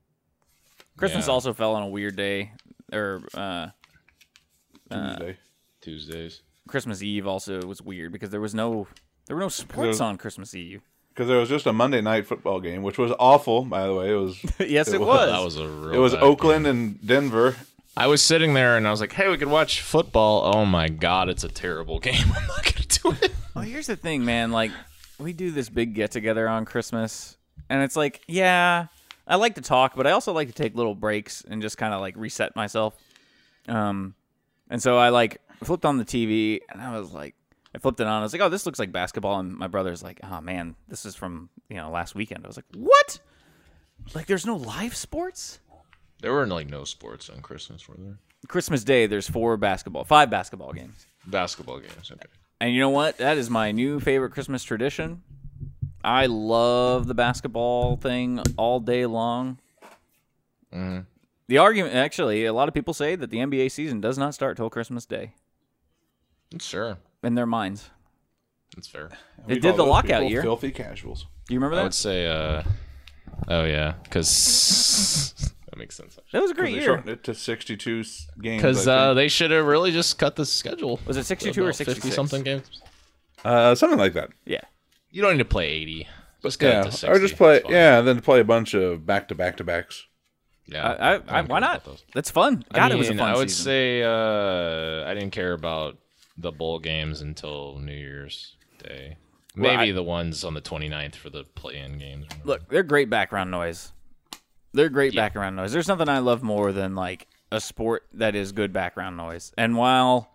Christmas Yeah. also fell on a weird day, or Tuesday. Tuesdays. Christmas Eve also was weird because there were no sports on Christmas Eve. Because there was just a Monday night football game, which was awful, by the way. It was. Yes, it was. That was a real It was bad Oakland game. and Denver. I was sitting there and I was like, hey, we could watch football. Oh my God, it's a terrible game. I'm not going to do it. Well, here's the thing, man. Like, we do this big get-together on Christmas, and it's like, yeah, I like to talk, but I also like to take little breaks and just kind of, like, reset myself. And so I, like, flipped on the TV, and I was like, I flipped it on. I was like, oh, this looks like basketball. And my brother's like, oh, man, this is from, last weekend. I was like, what? Like, there's no live sports? There were like no sports on Christmas, were there? Christmas Day, there's 5 basketball games. Basketball games, okay. And you know what? That is my new favorite Christmas tradition. I love the basketball thing all day long. Mm-hmm. The argument, actually, a lot of people say that the NBA season does not start till Christmas Day Sure. in their minds. That's fair. They We did call the those lockout people year. Filthy casuals. Do you remember I that? would say, oh yeah, because that makes sense. That was a great They year. shortened it to 62 games. Because I think. they should have really just cut the schedule. Was it 62 or About 66? 50-something games? Something like that. Yeah. You don't need to play 80. Just cut Yeah, it to 60. or just play. It's fine. Yeah, then play a bunch of back-to-backs. Yeah. I don't why care not? about those. That's fun. God, it was a fun I would season. say I didn't care about the bowl games until New Year's Day. Well, Maybe the ones on the 29th for the play-in games. Look, they're great background noise. They're great background noise. There's nothing I love more than like a sport that is good background noise. And while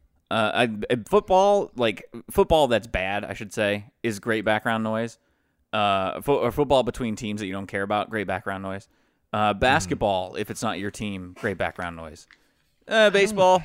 football that's bad, I should say, is great background noise. Or football between teams that you don't care about, great background noise. Basketball, if it's not your team, great background noise. Baseball,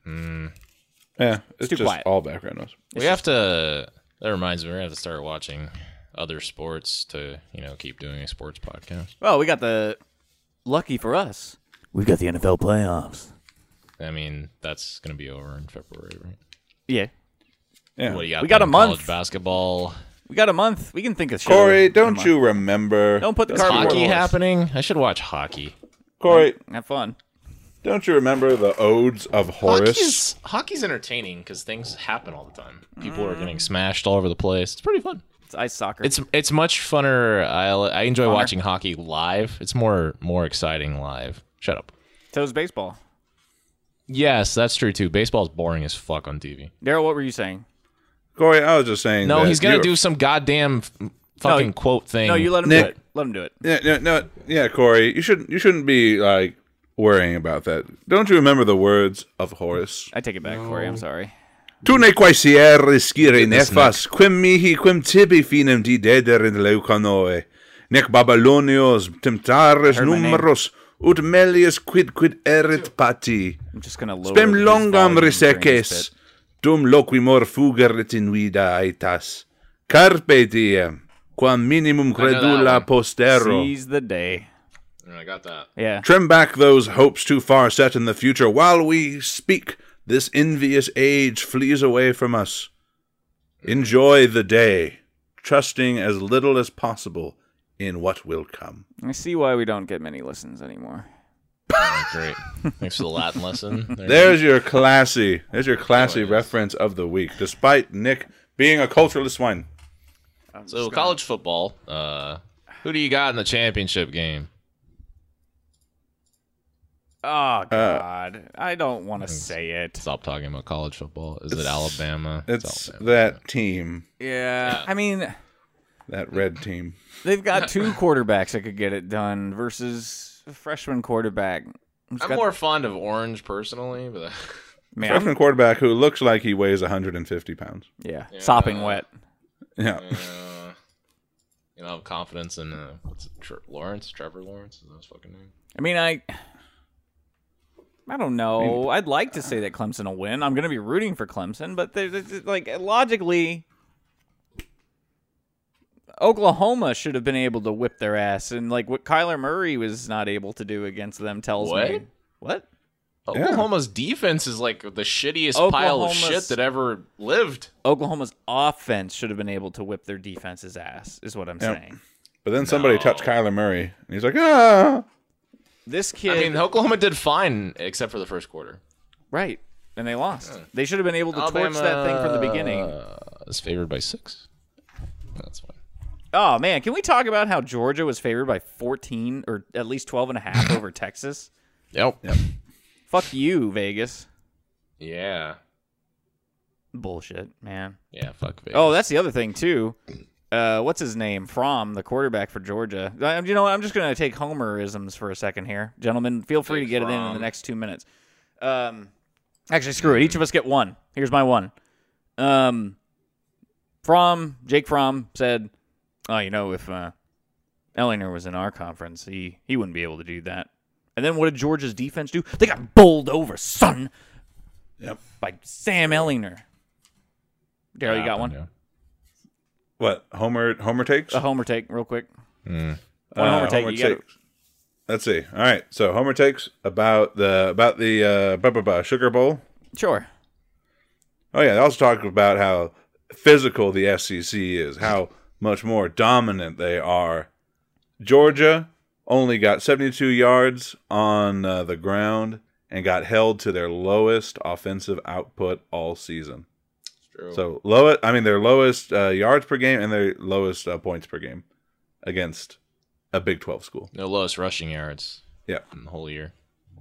Yeah, it's too just quiet. all background noise. We have to. That reminds me, we're gonna have to start watching other sports to keep doing a sports podcast. well, we got the lucky for us. We've got the NFL playoffs. I mean, that's gonna be over in February, right? Yeah, Yeah. What do you got? We got then? a month. College basketball. we got a month. We can think of shit. Corey, in a don't month. you remember? Don't put the Is cart before the hockey horse. happening? I should watch hockey. Corey, Have fun. don't you remember the Odes of Horace? Hockey's entertaining because things happen all the time. People are getting smashed all over the place. It's pretty fun. It's ice soccer. It's much funner. I enjoy watching hockey live. It's more exciting live. Shut up. So is baseball. Yes, that's true too. Baseball's boring as fuck on TV. Daryl, what were you saying? Corey, I was just saying. No, that he's gonna you're- do some goddamn fucking quote thing. No, you let him Nick. do it. Let him do it. Yeah, Corey, you shouldn't be like worrying about that. Don't you remember the words of Horace? I take it back, Corey. I'm sorry. Tu ne quaesiere scire This nefas, quem mihi quem tibi finem dideder in leucanoe, nec Babylonios temptares heard my name. numeros, ut melius quid erit pati, I'm just gonna lower spem his longam volume during this reseces, bit. dum loquimor fugerit in vida aetas, carpe diem, quam minimum know that credula one. postero. Seize the day. I got that. Yeah. Trim back those hopes too far set in the future. While we speak, this envious age flees away from us. Enjoy the day, trusting as little as possible in what will come. I see why we don't get many listens anymore. Oh, great. Thanks for the Latin lesson. There's your classy reference of the week, despite Nick being a culturalist swine. So college football. Who do you got in the championship game? Oh God, I don't want to say it. Stop talking about college football. Is it Alabama? It's Alabama. that team, Yeah, I mean, that red team. they've got 2 quarterbacks that could get it done versus a freshman quarterback. I'm more fond of Orange personally, but man, Freshman quarterback who looks like he weighs 150 pounds. yeah, sopping wet. Yeah. I have confidence in what's it, Trevor Lawrence. Is that his fucking name? I mean, I don't know. I'd like to say that Clemson will win. I'm going to be rooting for Clemson, but like logically, Oklahoma should have been able to whip their ass, and like what Kyler Murray was not able to do against them tells me what. Oklahoma's defense is like the shittiest pile of Oklahoma's- shit that ever lived. Oklahoma's offense should have been able to whip their defense's ass, is what I'm saying. But then somebody touched Kyler Murray, and he's like, ah. This kid, I mean, Oklahoma did fine except for the first quarter. right? and they lost. They should have been able to torch that thing from the beginning. Is favored by 6. That's fine. Oh, man. Can we talk about how Georgia was favored by 14 or at least 12.5 over Texas? Yep. Fuck you, Vegas. Yeah. Bullshit, man. Yeah, fuck Vegas. Oh, that's the other thing, too. What's his name? Fromm, the quarterback for Georgia. You know what? I'm just going to take homerisms for a second here. Gentlemen, feel free to get it in the next 2 minutes. Actually, screw it. Each of us get one. Here's my one. Jake Fromm said, oh, you know, if Ehlinger was in our conference, he wouldn't be able to do that. And then what did Georgia's defense do? They got bowled over, son. Yep. By Sam Ehlinger. Daryl, you got one? Yeah. What? Homer takes? A homer take, real quick. One homer take. You gotta... Let's see. All right. So Homer takes about the Sugar Bowl. Sure. Oh yeah. They also talk about how physical the SEC is, how much more dominant they are. Georgia only got 72 yards on the ground and got held to their lowest offensive output all season. True. So their lowest yards per game and their lowest points per game against a Big 12 school. No lowest rushing yards. Yeah, in the whole year.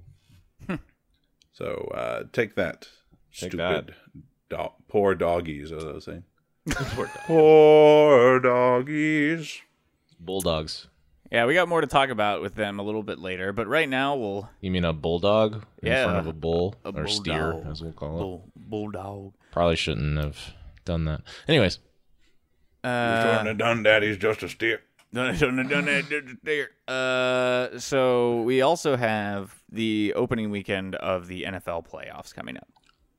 So take that, Take stupid, poor doggies, as I was saying. Poor dog. Poor doggies. Bulldogs. Yeah, we got more to talk about with them a little bit later, but right now we'll... You mean a bulldog in Yeah, front of a bull? a or steer, bulldog. as we'll call it. Bulldog. Probably shouldn't have done that. Anyways. Shouldn't have done that. He's just a steer. So we also have the opening weekend of the NFL playoffs coming up.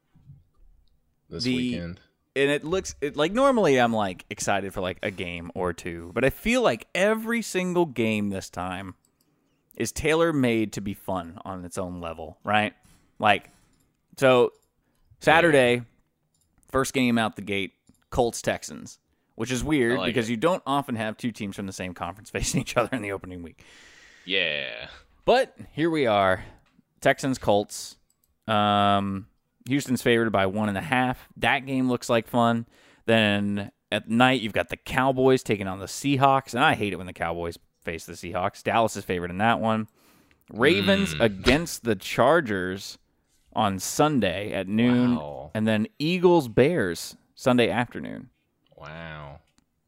This weekend. And it looks like normally I'm like excited for like a game or two, but I feel like every single game this time is tailor-made to be fun on its own level, right? Like, so Saturday, first game out the gate, Colts-Texans, which is weird because you don't often have two teams from the same conference facing each other in the opening week. Yeah. But here we are, Texans-Colts. Houston's favored by 1.5. That game looks like fun. Then at night, you've got the Cowboys taking on the Seahawks, and I hate it when the Cowboys face the Seahawks. Dallas is favored in that one. Ravens against the Chargers on Sunday at noon, and then Eagles-Bears Sunday afternoon. Wow.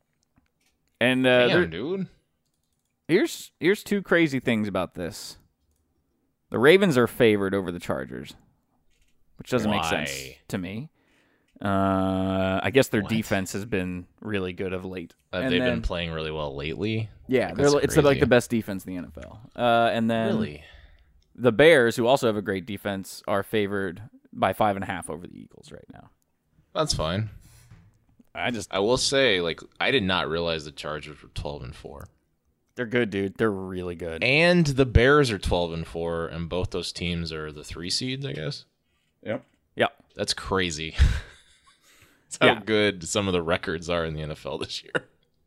And damn, dude. Here's two crazy things about this. The Ravens are favored over the Chargers, which doesn't make sense to me. I guess their defense has been really good of late. They've been playing really well lately. Yeah, it's like the best defense in the NFL. And then the Bears, who also have a great defense, are favored by 5.5 over the Eagles right now. That's fine. I will say, like, I did not realize the Chargers were 12-4. They're good, dude. They're really good. And the Bears are 12-4, and both those teams are the 3 seeds, I guess. Yep. Yeah. That's crazy. That's how good some of the records are in the NFL this year.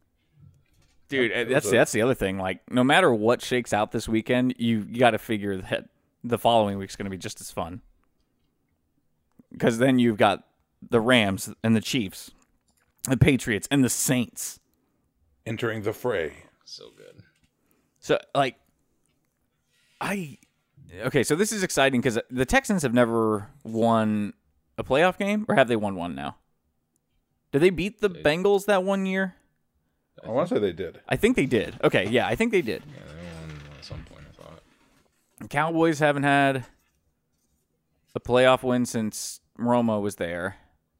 Dude, that's the other thing. Like, no matter what shakes out this weekend, you got to figure that the following week's going to be just as fun. Because then you've got the Rams and the Chiefs, the Patriots and the Saints entering the fray. So good. So, like, okay, so this is exciting because the Texans have never won a playoff game, or have they won one now? Did they beat the Bengals that one year? I want to say they did. I think they did. Okay, yeah, I think they did. Yeah, they won at some point, I thought. The Cowboys haven't had a playoff win since Romo was there.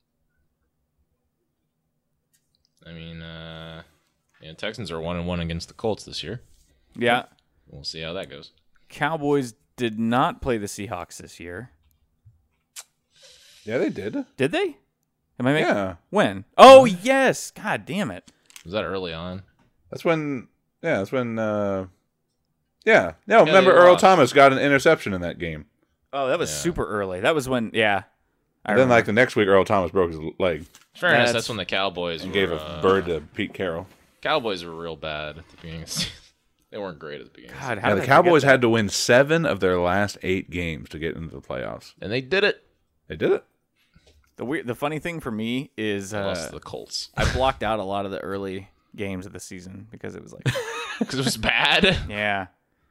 I mean, Texans are 1-1 against the Colts this year. Yeah. We'll see how that goes. Cowboys did not play the Seahawks this year. Yeah, they did. Did they? Am I making? Yeah. When? Oh, yes. God damn it. Was that early on? That's when. Yeah, that's when. Yeah. No, remember Earl Thomas got an interception in that game. Oh, that was super early. That was when. Yeah. And then, like the next week, Earl Thomas broke his leg. Fairness, that's when the Cowboys gave a bird to Pete Carroll. Cowboys were real bad at the beginning of the season. They weren't great at the beginning. God, the Cowboys had to win 7 of their last 8 games to get into the playoffs, and they did it. They did it. The funny thing for me is They lost to the Colts I blocked out a lot of the early games of the season because it was like, because it was bad. yeah.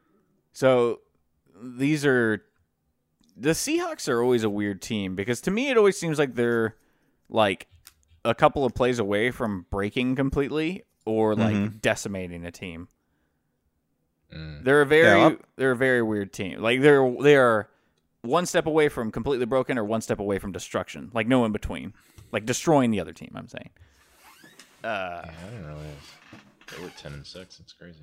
So these are the Seahawks are always a weird team because to me it always seems like they're like a couple of plays away from breaking completely or like decimating a team. They're a very weird team. Like they are one step away from completely broken or one step away from destruction. Like no in between. Like destroying the other team, I'm saying. I didn't realize they were 10-6. That's crazy.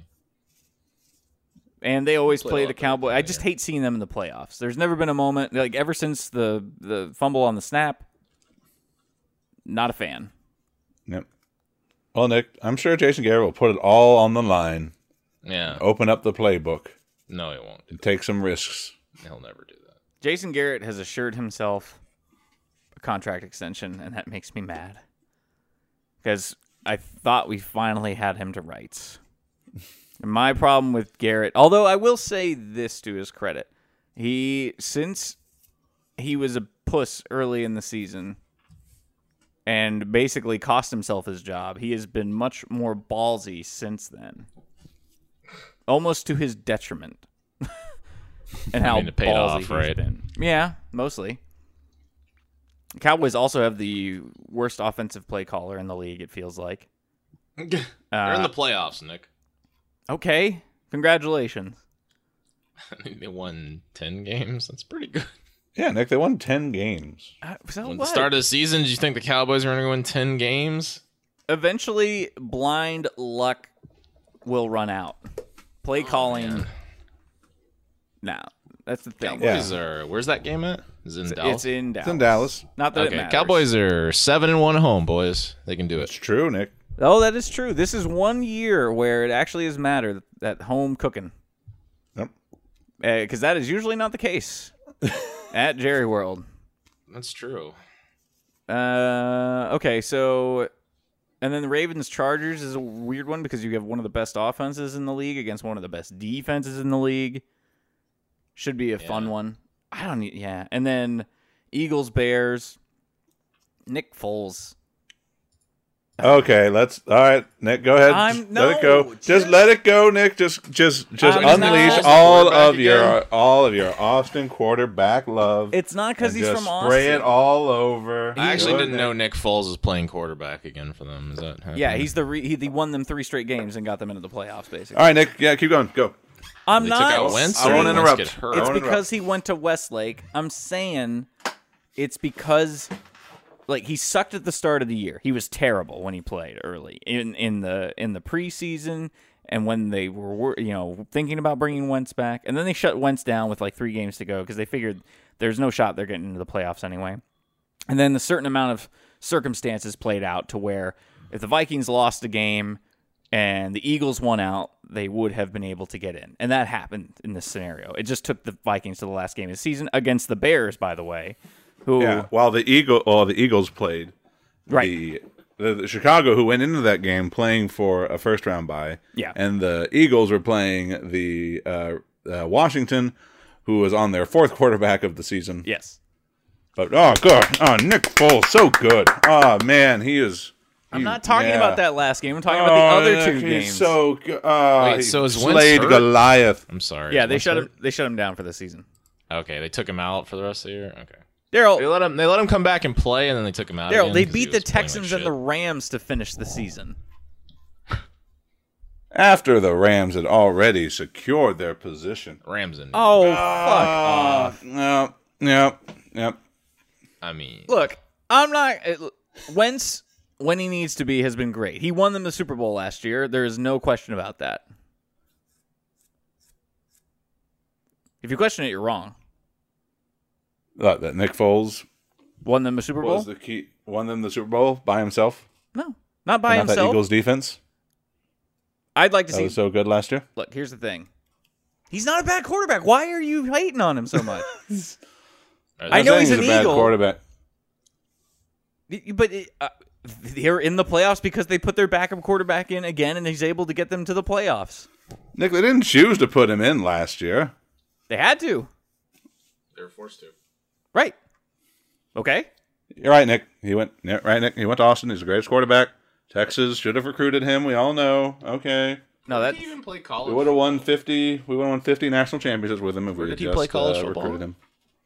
And they always Play a play lot the better Cowboys. than I they just are. hate seeing them in the playoffs. There's never been a moment like ever since the fumble on the snap. Not a fan. Yep. Well, Nick, I'm sure Jason Garrett will put it all on the line. Yeah. Open up the playbook No, he won't. and take some risks. He'll never do that. Jason Garrett has assured himself a contract extension, and that makes me mad. Because I thought we finally had him to rights. And my problem with Garrett, although I will say this to his credit, since he was a puss early in the season and basically cost himself his job, he has been much more ballsy since then. Almost to his detriment. And how it paid ballsy off, he's right? been. Yeah, mostly. Cowboys also have the worst offensive play caller in the league, it feels like. They're in the playoffs, Nick. Okay, congratulations. They won 10 games. That's pretty good. Yeah, Nick, they won 10 games. So When what? the start of the season, did you think the Cowboys were going to win 10 games? Eventually, blind luck will run out. Play calling. Nah, that's the thing. Cowboys are. Where's that game at? Is it in Dallas? It's in Dallas. It's in Dallas. Not that it Okay, matters. Cowboys are 7-1 at home, boys. They can do It's it. true, Nick. Oh, that is true. This is one year where it actually has mattered at home cooking. Yep. Because that is usually not the case at Jerry World. That's true. Okay, so... And then the Ravens-Chargers is a weird one because you have one of the best offenses in the league against one of the best defenses in the league. Should be a fun one. I don't need... Yeah. And then Eagles-Bears. Nick Foles. Okay, all right, Nick, go ahead. Let it go. Just let it go, Nick. Just I'm unleash not- all quarterback of your Austin quarterback love. It's not because and he's just from Austin. spray it all over. I actually Go, didn't Nick. know Nick Foles was playing quarterback again for them. Is that happening? Yeah, he won them 3 straight games and got them into the playoffs, basically. All right, Nick. Yeah, keep going. Go. I'm They not took out Wentz. I or won't did Wentz interrupt. get hurt? I It's won't because he went to Westlake. I'm saying it's because like he sucked at the start of the year. He was terrible when he played early in the preseason and when they were thinking about bringing Wentz back. And then they shut Wentz down with like 3 games to go because they figured there's no shot they're getting into the playoffs anyway. And then a certain amount of circumstances played out to where if the Vikings lost a game and the Eagles won out, they would have been able to get in. And that happened in this scenario. It just took the Vikings to the last game of the season against the Bears, by the way, who Yeah, while the Eagles played, right. the Chicago, who went into that game playing for a first round bye, Yeah. and the Eagles were playing the Washington, who was on their 4th quarterback of the season. Yes. But God, Nick Foles, so good. Oh man, he is. I'm not talking about that last game. I'm talking about the other 2 games. He's so good. Wait, he so is Wentz slayed hurt? Goliath. I'm sorry. yeah, Is they Wentz shut hurt? him. They shut him down for the season. Okay, they took him out for the rest of the year. Okay. They Daryl, let him come back and play, and then they took him out. again they 'cause he beat the was playing like Texans and the shit. Rams to finish the season. After the Rams had already secured their position. Rams and Oh, fuck off. Yep. I mean, Look, I'm not. Wentz, when he needs to be, has been great. He won them the Super Bowl last year. There is no question about that. If you question it, you're wrong. That Nick Foles Won them a Super Bowl? was the key. Won them the Super Bowl by himself. No, not by Not that himself. Eagles defense I'd like to that see. was so good last year. Look, here's the thing. He's not a bad quarterback. Why are you hating on him so much? I know he's saying an a bad Eagle. quarterback. But they're in the playoffs because they put their backup quarterback in again, and he's able to get them to the playoffs. Nick, they didn't choose to put him in last year. They had to, they were forced to. right? Okay. You're right, Nick. He went to Austin. He's the greatest quarterback. Texas should have recruited him. We all know. Okay. No, Did that he even play college? We would have won 50. We would have won 50 national championships with him if we had did he just play college football? recruited him.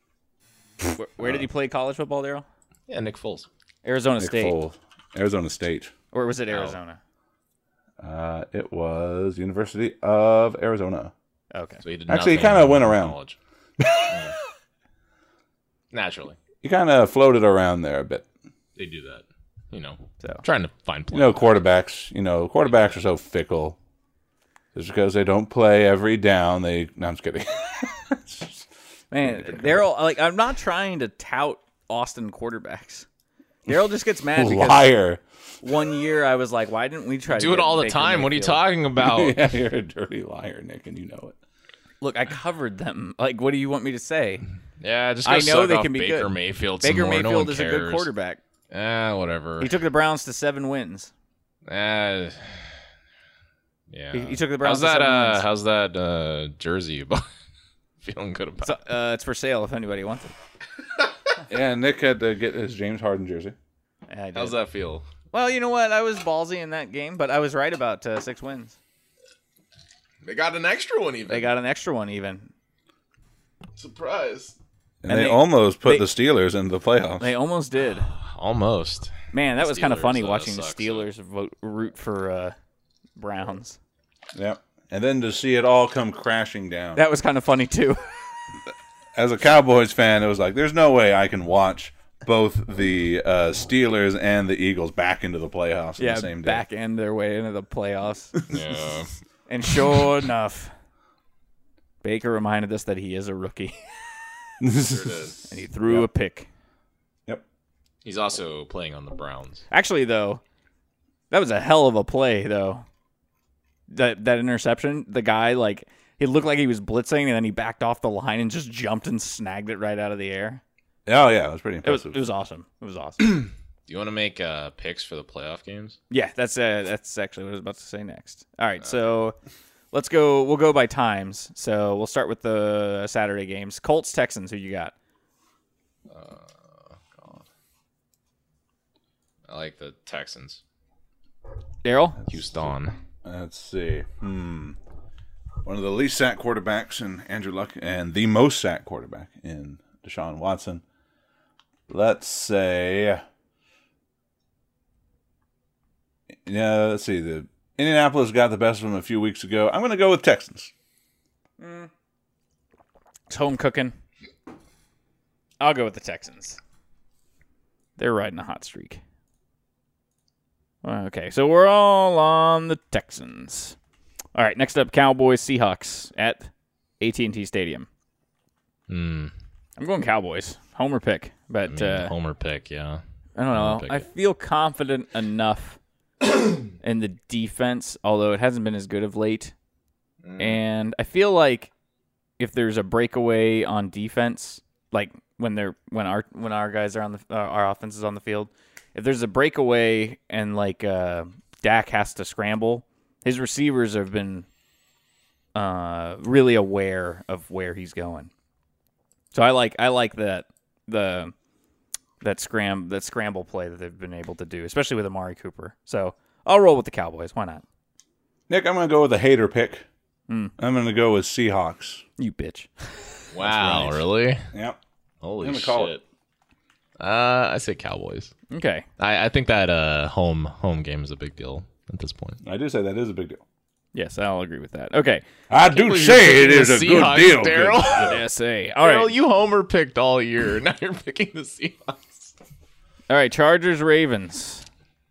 where did he play college football, Daryl? Yeah, Nick Foles. Arizona Nick State. Foles. Arizona State. Or was it Arizona? It was University of Arizona. Okay. So he did Actually, he nothing kinda went in around. college. Yeah. Naturally, He kind of floated around there a bit. they do that. So Trying to find play. Quarterbacks are so fickle. Just because they don't play every down, no, I'm just kidding. man, Daryl, like I'm not trying to tout Austin quarterbacks. Daryl just gets mad because Liar. one year I was like, why didn't we try to Do it get all the Baker time. What are you Mayfield? talking about? Yeah, you're a dirty liar, Nick, and you know it. Look, I covered them. Like, what do you want me to say? Yeah, just go I know suck they off can be Baker good. Mayfield. Baker some more. No Mayfield one is a good cares. quarterback. Whatever. He took the Browns to 7 wins. Yeah. He took the Browns How's to that? 7 wins. How's that jersey? Feeling good about. So, it's for sale if anybody wants it. Yeah, Nick had to get his James Harden jersey. Yeah, I did. How's that feel? Well, you know what? I was ballsy in that game, but I was right about 6 wins. They got an extra one even. They got an extra one even. Surprise. And And they they- almost put they- the Steelers into the playoffs. They almost did. Almost. Man, that was kind of Steelers, funny watching the sucks, Steelers root for Browns. Yep. And then to see it all come crashing down. That was kind of funny too. As a Cowboys fan, it was like, there's no way I can watch both the Steelers and the Eagles back into the playoffs in Yeah, the same day. back end their way into the playoffs. Yeah. And sure enough, Baker reminded us that he is a rookie. Sure did. And he threw a pick. Yep. He's also playing on the Browns. Actually, though, that was a hell of a play, though. That interception, the guy, like, he looked like he was blitzing, and then he backed off the line and just jumped and snagged it right out of the air. Oh, yeah, it was pretty It was impressive. awesome. It was awesome. Do you want to make picks for the playoff games? Yeah, that's actually what I was about to say next. All right, so let's go. We'll go by times. So we'll start with the Saturday games. Colts, Texans. Who you got? God. I like the Texans. Daryl. Houston. Let's see. One of the least sacked quarterbacks in Andrew Luck and the most sacked quarterback in Deshaun Watson. Let's say, let's see. The Indianapolis got the best of them a few weeks ago. I'm going to go with Texans. It's home cooking. I'll go with the Texans. They're riding a hot streak. Okay, so we're all on the Texans. All right, next up, Cowboys, Seahawks at AT&T Stadium. I'm going Cowboys. Homer pick, but Homer pick, yeah. I don't know. pick I it. feel confident enough in the defense, although it hasn't been as good of late. And I feel like if there's a breakaway on defense, like when our guys are on our offense is on the field, if there's a breakaway and like Dak has to scramble, his receivers have been really aware of where he's going. So I like that scramble play that they've been able to do, especially with Amari Cooper. So I'll roll with the Cowboys. Why not? Nick, I'm going to go with a hater pick. I'm going to go with Seahawks. You bitch. Wow, right. really? Yep. Holy I'm gonna call shit. I say Cowboys. Okay. I think that home game is a big deal at this point. I do say that is a big deal. Yes, I'll agree with that. Okay. I do believe say you're it picking is the a good Seahawks, deal. Daryl. SA. All right. Daryl, you Homer picked all year. Now you're picking the Seahawks. All right. Chargers, Ravens.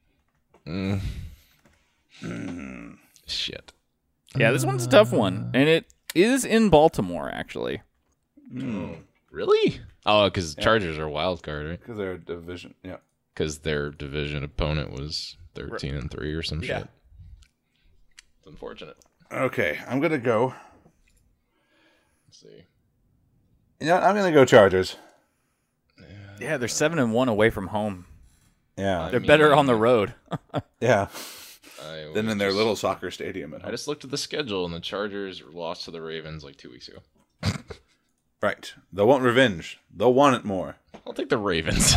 Shit. Yeah, this one's a tough one, and it is in Baltimore actually. Really? Oh, because Chargers are wild card, right? Because they're a division. Yeah. Because their division opponent was 13-3 or some shit. It's unfortunate. Okay, I'm going to go. Let's see. I'm going to go Chargers. Yeah, they're 7-1 away from home. Yeah. They're better on the road. Yeah. I Than was in their just- little soccer stadium at I home. just looked at the schedule, and the Chargers lost to the Ravens like 2 weeks ago. Right. They'll want revenge. They'll want it more. I'll take the Ravens.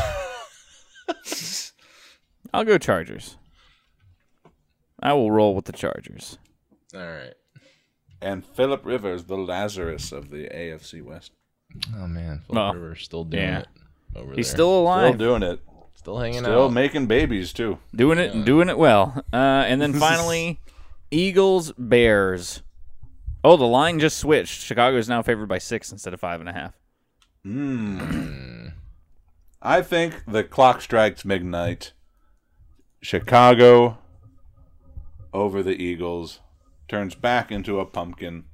I'll go Chargers. I will roll with the Chargers. All right. And Phillip Rivers, the Lazarus of the AFC West. Oh man, Phillip Rivers still doing it over there. He's still alive. Still doing it. Still hanging out. Still making babies, too. Doing it and doing it well. And then finally, Eagles, Bears. Oh, the line just switched. Chicago is now favored by 6 instead of 5.5. I think the clock strikes midnight. Chicago over the Eagles turns back into a pumpkin.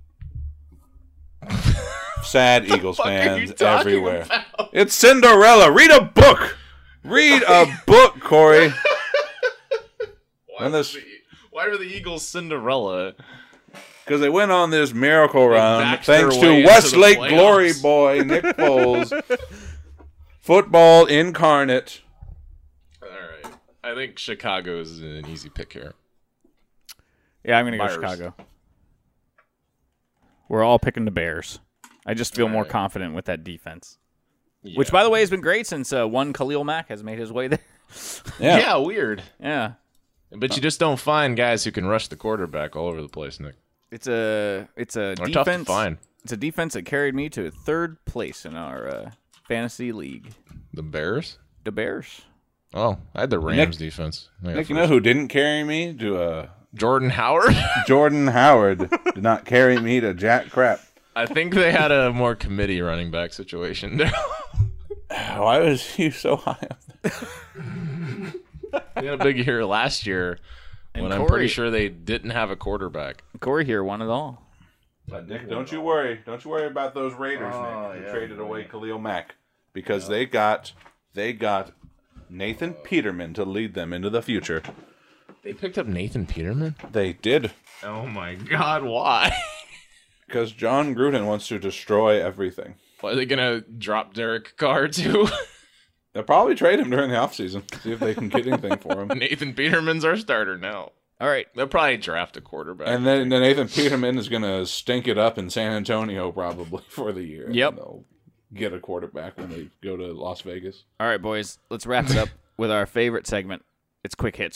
Sad Eagles fans everywhere. It's Cinderella. Read a book. Read a book, Corey. Why were the Eagles Cinderella? Because they went on this miracle run backed their thanks way to into Westlake the Glory playoffs. Boy Nick Foles. Football incarnate. All right. I think Chicago is an easy pick here. Yeah, I'm going to go Myers. Chicago. We're all picking the Bears. I just feel more right. confident with that defense. Yeah. Which, by the way, has been great since one Khalil Mack has made his way there. Yeah, weird. Yeah. But you just don't find guys who can rush the quarterback all over the place, Nick. It's a They're defense. tough to find. It's a defense that carried me to 3rd place in our fantasy league. The Bears? The Bears. Oh, I had the Rams defense. Nick, you know who didn't carry me to Jordan Howard? Jordan Howard did not carry me to jack crap. I think they had a more committee running back situation there. Why was he so high up there? They had a big year last year when I'm pretty sure they didn't have a quarterback. Corey here won it all. But Nick, don't you worry. Don't you worry about those Raiders, Nick. Who traded away Khalil Mack because they got Nathan Peterman to lead them into the future. They picked up Nathan Peterman? They did. Oh my god, why? Because John Gruden wants to destroy everything. Why are they going to drop Derek Carr too? They'll probably trade him during the offseason. See if they can get anything for him. Nathan Peterman's our starter now. All right. They'll probably draft a quarterback. And then Nathan Peterman is going to stink it up in San Antonio probably for the year. Yep. And they'll get a quarterback when they go to Las Vegas. All right, boys. Let's wrap it up with our favorite segment. It's quick hits.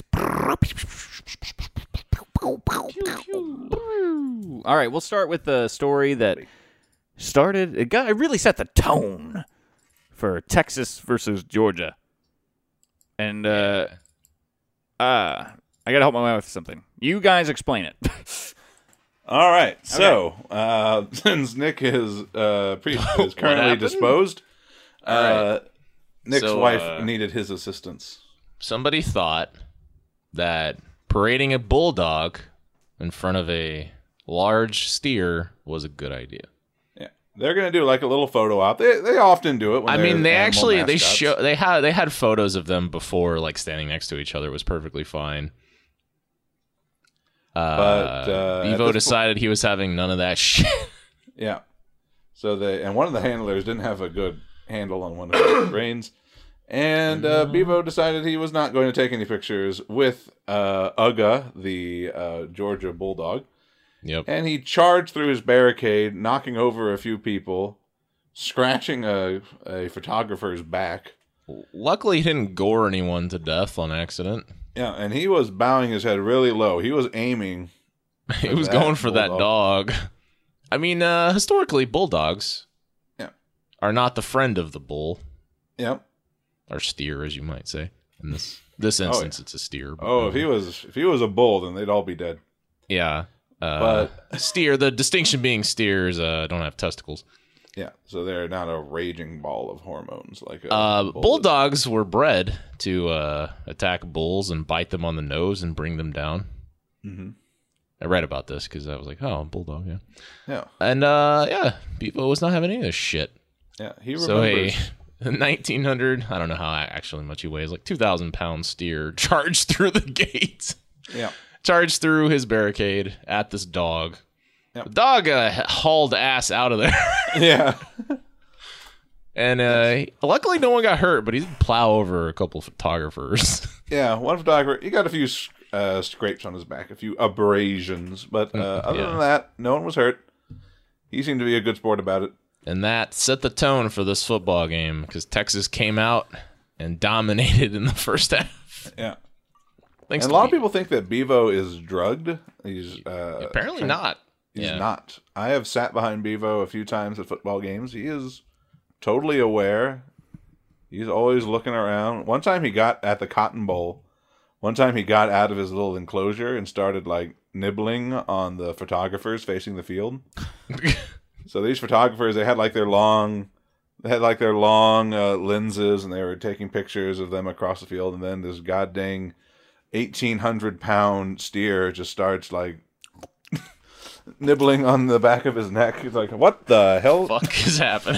All right, we'll start with the story that started. It really set the tone for Texas versus Georgia. And I got to help my wife with something. You guys explain it. All right. So, since Nick is currently disposed, Nick's So, wife needed his assistance. Somebody thought that parading a bulldog in front of a large steer was a good idea. Yeah, they're gonna do like a little photo op. They often do it. When I mean, they actually mascots. they had photos of them before, like standing next to each other. It was perfectly fine. But Bevo decided he was having none of that shit. Yeah. So one of the handlers didn't have a good handle on one of the reins. And Bevo decided he was not going to take any pictures with Uga, the Georgia Bulldog. Yep. And he charged through his barricade, knocking over a few people, scratching a photographer's back. Luckily, he didn't gore anyone to death on accident. Yeah, and he was bowing his head really low. He was aiming. He was going for that dog. I mean, historically, bulldogs are not the friend of the bull. Yep. Or steer, as you might say. In this instance, it's a steer. Oh, if he was a bull, then they'd all be dead. Yeah. But steer, the distinction being steers don't have testicles. Yeah, so they're not a raging ball of hormones like a bull bulldogs were bred to attack bulls and bite them on the nose and bring them down. Mm-hmm. I read about this because I was like, oh, bulldog, yeah. Yeah. And, Bevo was not having any of this shit. Yeah, he remembers. So a 1,900, I don't know how actually much he weighs, like 2,000-pound steer charged through the gate. Yeah. Charged through his barricade at this dog. Yep. The dog hauled ass out of there. Yeah. And luckily no one got hurt, but he did plow over a couple of photographers. Yeah, one photographer, he got a few scrapes on his back, a few abrasions, but other than that, no one was hurt. He seemed to be a good sport about it. And that set the tone for this football game because Texas came out and dominated in the first half. Yeah. Thanks And to a lot of Bevo. people think that Bevo is drugged. He's Apparently not. He's Yeah. not. I have sat behind Bevo a few times at football games. He is totally aware. He's always looking around. One time he got at the Cotton Bowl. One time he got out of his little enclosure and started like nibbling on the photographers facing the field. So these photographers, they had like their long lenses, and they were taking pictures of them across the field. And then this goddamn 1,800-pound steer just starts like nibbling on the back of his neck. He's like, "What the hell?" Fuck is happening?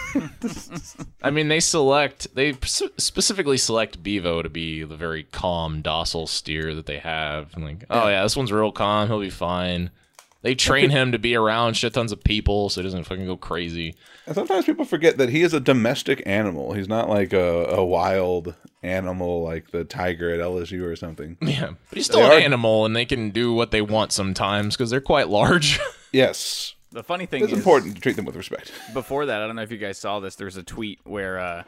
I mean, they specifically select Bevo to be the very calm, docile steer that they have. And like, oh yeah, this one's real calm. He'll be fine. They train him to be around shit tons of people so he doesn't fucking go crazy. And sometimes people forget that he is a domestic animal. He's not like a wild animal like the tiger at LSU or something. Yeah, but he's still an animal, and they can do what they want sometimes because they're quite large. Yes. The funny thing It's is, important to treat them with respect. before that, I don't know if you guys saw this. There was a tweet where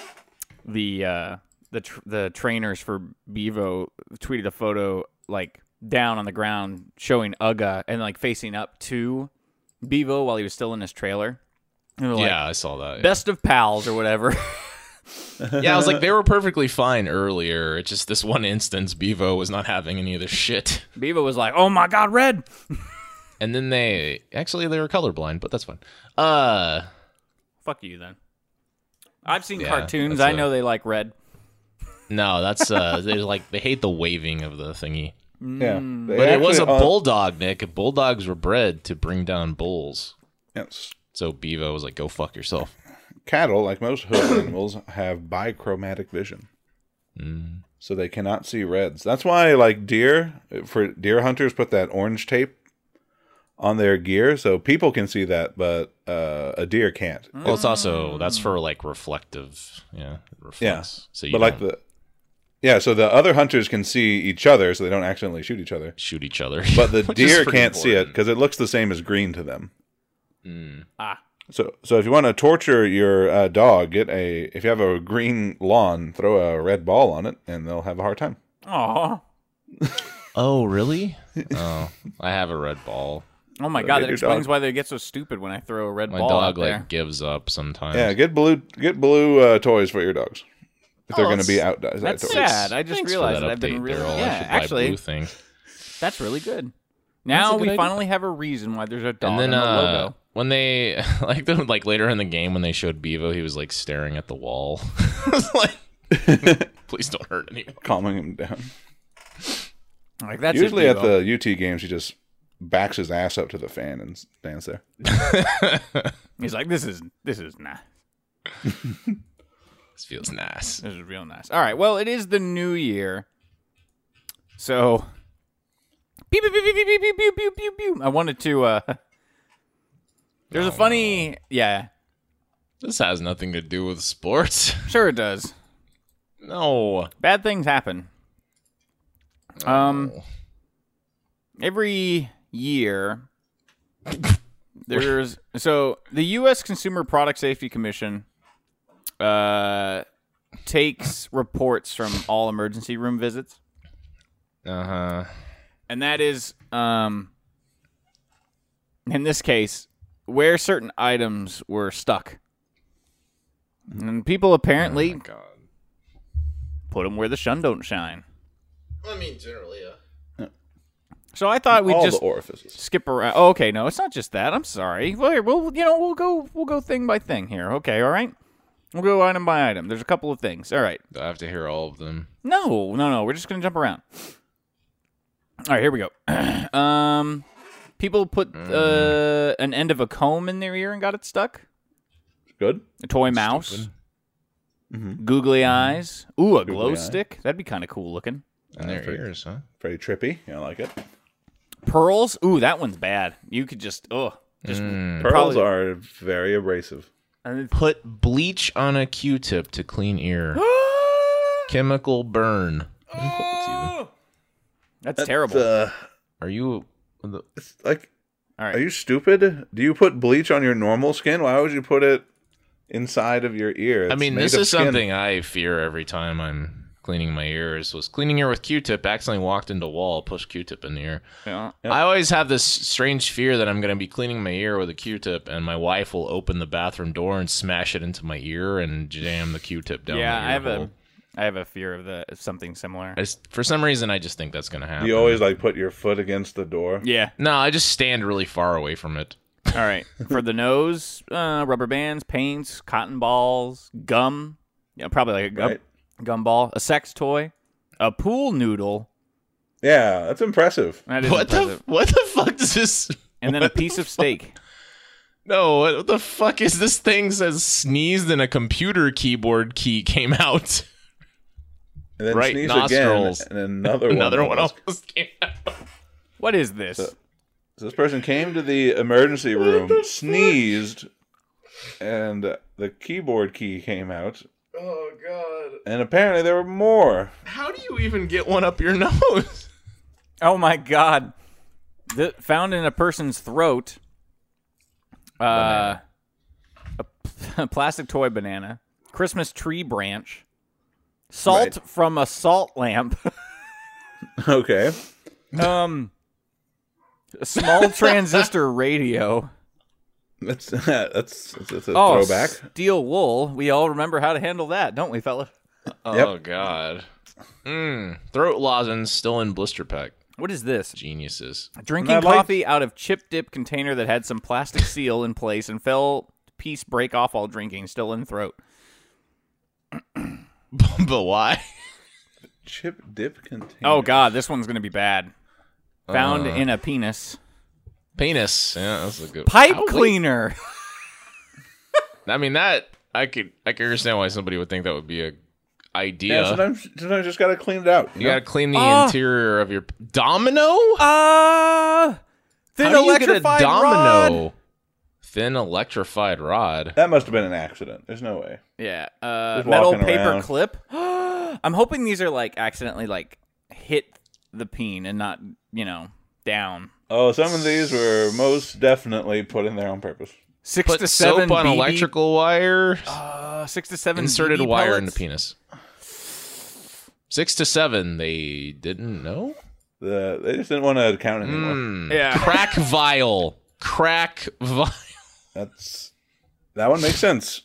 the trainers for Bevo tweeted a photo like down on the ground showing Uga and like facing up to Bevo while he was still in his trailer. And they're like, Yeah, I saw that. Yeah. best of pals or whatever. Yeah, I was like, they were perfectly fine earlier. It's just this one instance, Bevo was not having any of this shit. Bevo was like, "Oh my god, red!" And then they were colorblind, but that's fine. Fuck you then. I've seen Yeah, cartoons. that's I know they like red. No, that's they hate the waving of the thingy. Yeah. But it was a bulldog, Nick. Bulldogs were bred to bring down bulls. Yes. So Bevo was like, "Go fuck yourself." Cattle, like most hood animals, have bichromatic vision. Mm. So they cannot see reds. That's why, like deer hunters put that orange tape on their gear so people can see that, but a deer can't. Well, it's also that's for like reflective. Yeah, it reflects. So you But like so the other hunters can see each other, so they don't accidentally shoot each other. shoot each other. But the Which is deer pretty can't see it important. because it looks the same as green to them. Ah, So if you want to torture your dog, if you have a green lawn, throw a red ball on it, and they'll have a hard time. aw. Oh, really? Oh, I have a red ball. Oh my god, get that your explains dog. why they get so stupid when I throw a red My ball dog out there. like gives up sometimes. Yeah, get blue toys for your dogs if they're going to be outdoors. That's sad. I just Thanks for realized that that I've been update, really Daryl. I yeah. should buy Actually, blue things. that's really good. Now a good we idea. finally have a reason why there's a dog And then in the logo. when they like later in the game when they showed Bevo, he was like staring at the wall. I was like, please don't hurt anyone. Calming him down. Like that's Usually it, at Bevo. the UT games, he just backs his ass up to the fan and stands there. He's like, this is nice. This feels nice. This is real nice. All right, well, it is the new year, so pew pew pew pew pew pew pew pew pew pew. I wanted to. There's a funny, yeah, This has nothing to do with sports. sure it does. No. Bad things happen. Every year there's the U.S. Consumer Product Safety Commission takes reports from all emergency room visits, Uh-huh. and that is in this case where certain items were stuck, and people apparently Oh my God. put them where the sun don't shine. I mean, generally, yeah. So I thought we'd All just the orifices. skip around. Oh, okay, no, it's not just that. I'm sorry. Well, we'll go thing by thing here. Okay, all right. We'll go item by item. There's a couple of things. All right. Do I have to hear all of them? No. We're just gonna jump around. All right, here we go. People put an end of a comb in their ear and got it stuck. Good. A toy mouse. Googly eyes. Ooh, a glow eye. stick. That'd be kind of cool looking. In their ears, huh? Very trippy. I like it. Pearls. Ooh, that one's bad. You could just Pearls Probably- are very abrasive. Put bleach on a Q-tip to clean ear. Chemical burn. That's terrible. Are you... It's like All Are right. you stupid? Do you put bleach on your normal skin? Why would you put it inside of your ear? I It's mean, made this of is skin. something I fear every time I'm cleaning my ears. Was cleaning ear with Q-tip, accidentally walked into wall, pushed Q-tip in the ear. Yeah. I always have this strange fear that I'm going to be cleaning my ear with a Q-tip, and my wife will open the bathroom door and smash it into my ear and jam the Q-tip down Yeah, the ear hole. I have a fear of something similar. For some reason, I just think that's going to happen. Do you always like put your foot against the door? Yeah. No, I just stand really far away from it. All right. For the nose, rubber bands, paints, cotton balls, gum. Yeah, probably like a Right. gum ball, a sex toy, a pool noodle. Yeah, that's impressive. That is What impressive. the fuck does this? And then a piece of steak. No, what the fuck is this thing says sneezed and a computer keyboard key came out. And then Right sneeze nostrils. again, and another Another one. one almost came out. What is this? So this person came to the emergency room, sneezed, and the keyboard key came out. Oh god. And apparently there were more. How do you even get one up your nose? Oh my god. Found in a person's throat. A plastic toy banana. Christmas tree branch. Salt Right. from a salt lamp. Okay. A small transistor radio. That's a Oh, throwback. steel wool. We all remember how to handle that, don't we, fella? Oh god. Throat lozenge still in blister pack. What is this? Geniuses. Drinking And I like- coffee out of chip dip container that had some plastic seal in place and fell piece break off while drinking, still in throat. But why? Chip dip container. Oh god, this one's gonna be bad. Found in a penis. Penis. Yeah, that's a good Pipe Ow, cleaner. I mean that I could understand why somebody would think that would be a idea. Yeah, sometimes you just gotta clean it out. you gotta clean the interior of your domino. Thin How do you get a electrified domino? rod. Thin electrified rod. That must have been an accident. There's no way. Yeah. Just Metal walking paper around. clip. I'm hoping these are like accidentally like hit the peen and not, down. Oh, some of these were most definitely put in there on purpose. 6 Put to 7 soap on BB, electrical wire. 6 to 7 Inserted BB wire in the pellets. penis. 6 to 7. They didn't know. They just didn't want to count anymore. Yeah. Crack vial. Crack vial. That one makes sense.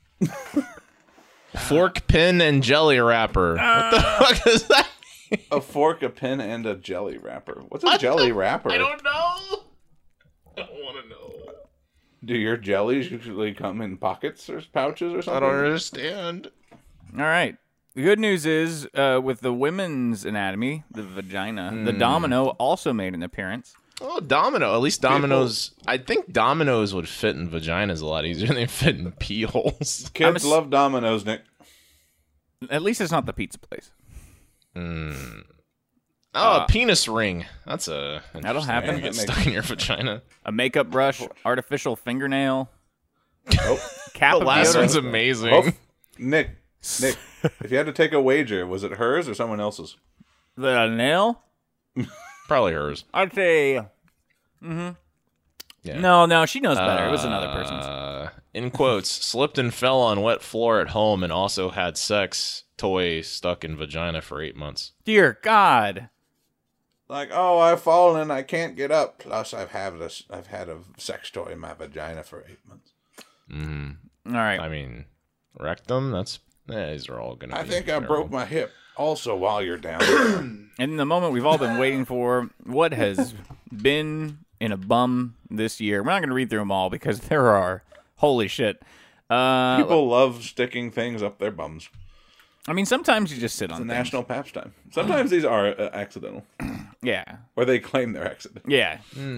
Fork, pin, and jelly wrapper. What the fuck is that? A fork, a pin, and a jelly wrapper. What's a jelly wrapper? I don't know. I don't want to know. Do your jellies usually come in pockets or pouches or I something? don't understand. All right. The good news is, with the women's anatomy, the vagina, the domino also made an appearance. Oh, domino. At least dominoes. I think dominoes would fit in vaginas a lot easier than they fit in pee holes. Kids love dominoes, Nick. At least it's not the pizza place. Oh, a penis ring. That's a. That'll happen. You get stuck in your vagina. A makeup brush, artificial fingernail, Oh, cap The of last deodorant. one's amazing. oh, Nick, if you had to take a wager, was it hers or someone else's? The nail? Probably hers. I'd say. Yeah. No, she knows better. It was another person's. In quotes, slipped and fell on wet floor at home and also had sex toy stuck in vagina for 8 months. Dear God. Like, oh, I've fallen and I can't get up. Plus, I've had a sex toy in my vagina for 8 months. All right. I mean, rectum, these are all going to be I think I terrible. broke my hip. Also, while you're down there. In the moment we've all been waiting for, what has been in a bum this year? We're not going to read through them all because there are. Holy shit. People love sticking things up their bums. I mean, sometimes you just sit on It's a things. national pastime. Sometimes these are accidental, Yeah. or they claim they're accidental. Yeah.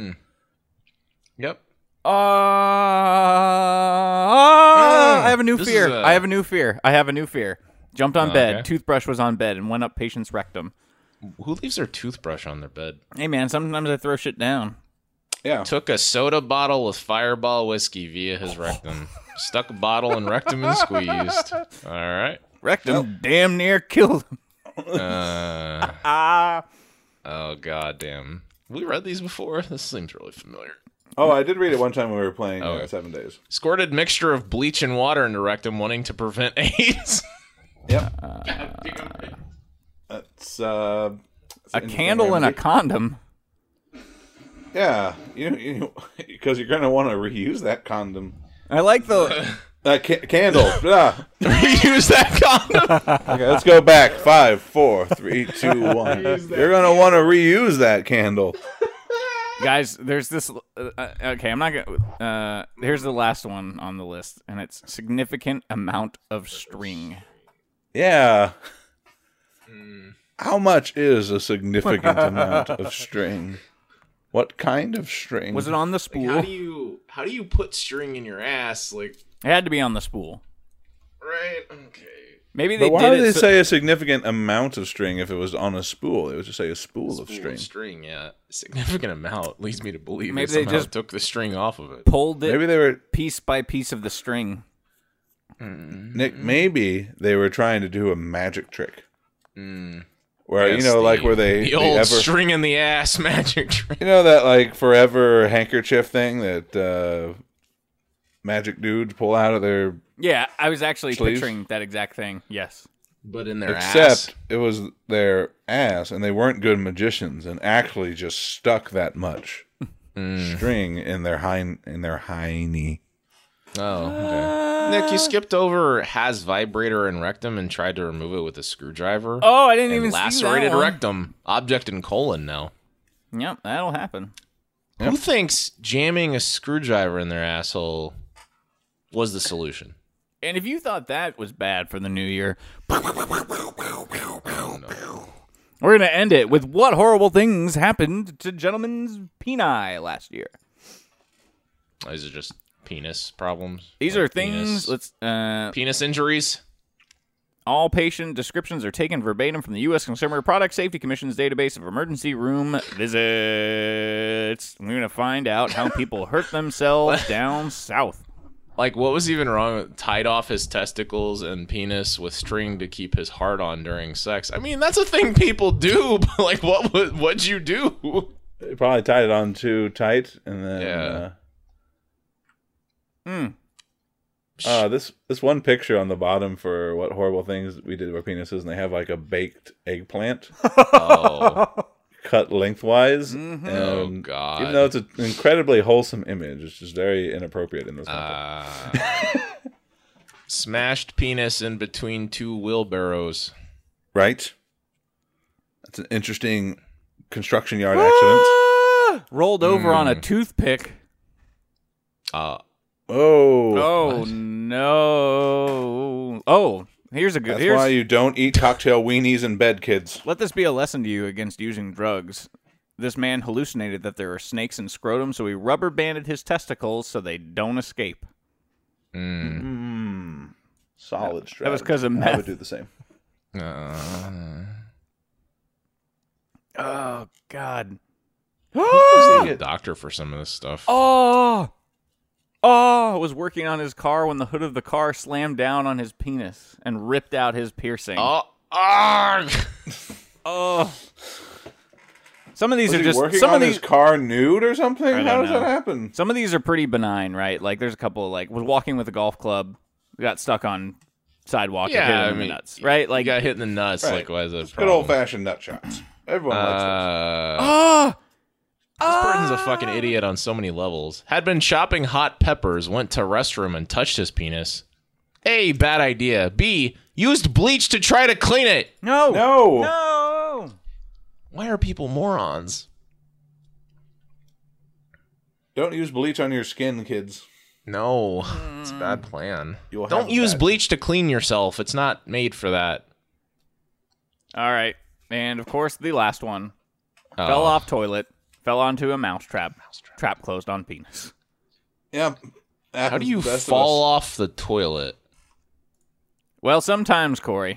Yep. I have a new This fear. is a- I have a new fear. Jumped on bed. okay. Toothbrush was on bed and went up patient's rectum. Who leaves their toothbrush on their bed? Hey, man, sometimes I throw shit down. Yeah. Took a soda bottle with Fireball whiskey via his rectum. Stuck a bottle in rectum and squeezed. All right. Rectum damn near killed him. Oh, goddamn. We read these before? This seems really familiar. Oh, I did read it one time when we were playing Okay. 7 Days. Squirted mixture of bleach and water into rectum, wanting to prevent AIDS. Yep. That's A candle and a condom. Yeah, you because you're gonna want to reuse that condom. I like the. Candle. Blah. Reuse that condom. Okay, let's go back. 5, 4, 3, 2, 1. You're gonna want to reuse that candle. Guys, there's this. Okay, I'm not gonna. Here's the last one on the list, and it's significant amount of string. Yeah. How much is a significant amount of string? What kind of string? Was it on the Like, spool? how do you put string in your ass? Like, It had to be on the spool. right? Okay. Maybe they But why did would it. they say a significant amount of string if it was on a spool? They would just say a spool of string. String, yeah. Significant amount leads me to believe Maybe they they somehow just took the string off of it. pulled it Maybe they were piece by piece of the string. Nick. Maybe they were trying to do a magic trick. Where Yes, like where they the old ever, string in the ass magic trick. that like forever handkerchief thing that magic dudes pull out of their. Yeah, I was actually Sleeves? picturing that exact thing. Yes. But in their Except ass. it was their ass, and they weren't good magicians, and actually just stuck that much string in their hiney. Oh, okay. Nick, you skipped over has vibrator and rectum and tried to remove it with a screwdriver. Oh, I didn't and even see lacerated that one. rectum. Object in colon now. Yep, that'll happen. Who thinks jamming a screwdriver in their asshole was the solution? And if you thought that was bad for the new year, we're gonna end it with what horrible things happened to gentlemen's peni last year. Is it just penis problems? These Like are things. penis injuries. All patient descriptions are taken verbatim from the U.S. Consumer Product Safety Commission's database of emergency room visits. We're going to find out how people hurt themselves down south. Like, what was even wrong with tied off his testicles and penis with string to keep his heart on during sex? I mean, that's a thing people do, but like, what'd you do? They probably tied it on too tight, and then this one picture on the bottom for what horrible things we did with our penises, and they have like a baked eggplant Oh, cut lengthwise. oh And God. even though it's an incredibly wholesome image, it's just very inappropriate in this context. Smashed penis in between two wheelbarrows. Right? That's an interesting construction yard accident. Rolled over on a toothpick. Oh, Oh, no. Oh, here's a good... that's why you don't eat cocktail weenies in bed, kids. Let this be a lesson to you against using drugs. This man hallucinated that there are snakes in scrotum, so he rubber banded his testicles so they don't escape. Solid strategy. That was 'cause of I meth. would do the same. Oh, God. Need a doctor for some of this stuff. Oh, I was working on his car when the hood of the car slammed down on his penis and ripped out his piercing. Oh. Some of these Was are he just working some on of his these. car nude or something? don't How does know. that happen? Some of these are pretty benign, right? Like there's a couple of, like, was walking with a golf club, got stuck on sidewalk, and hit Yeah, him I in the mean, nuts, right? Like, Like, got hit in the nuts. Right. Like, why is that a Good problem? old fashioned nut shots. Everyone likes This person's a fucking idiot on so many levels. Had been chopping hot peppers, went to restroom and touched his penis. A, bad idea. B, used bleach to try to clean it. no, No. no. Why are people morons? those. Don't use bleach on your skin, kids. No, it's a bad plan. You'll have Don't use bad- bleach to clean yourself. It's not made for that. All right, and of course the last one fell off toilet, fell onto a mousetrap. Trap closed on penis. Yeah. How do you fall off the toilet? Well, sometimes, Corey.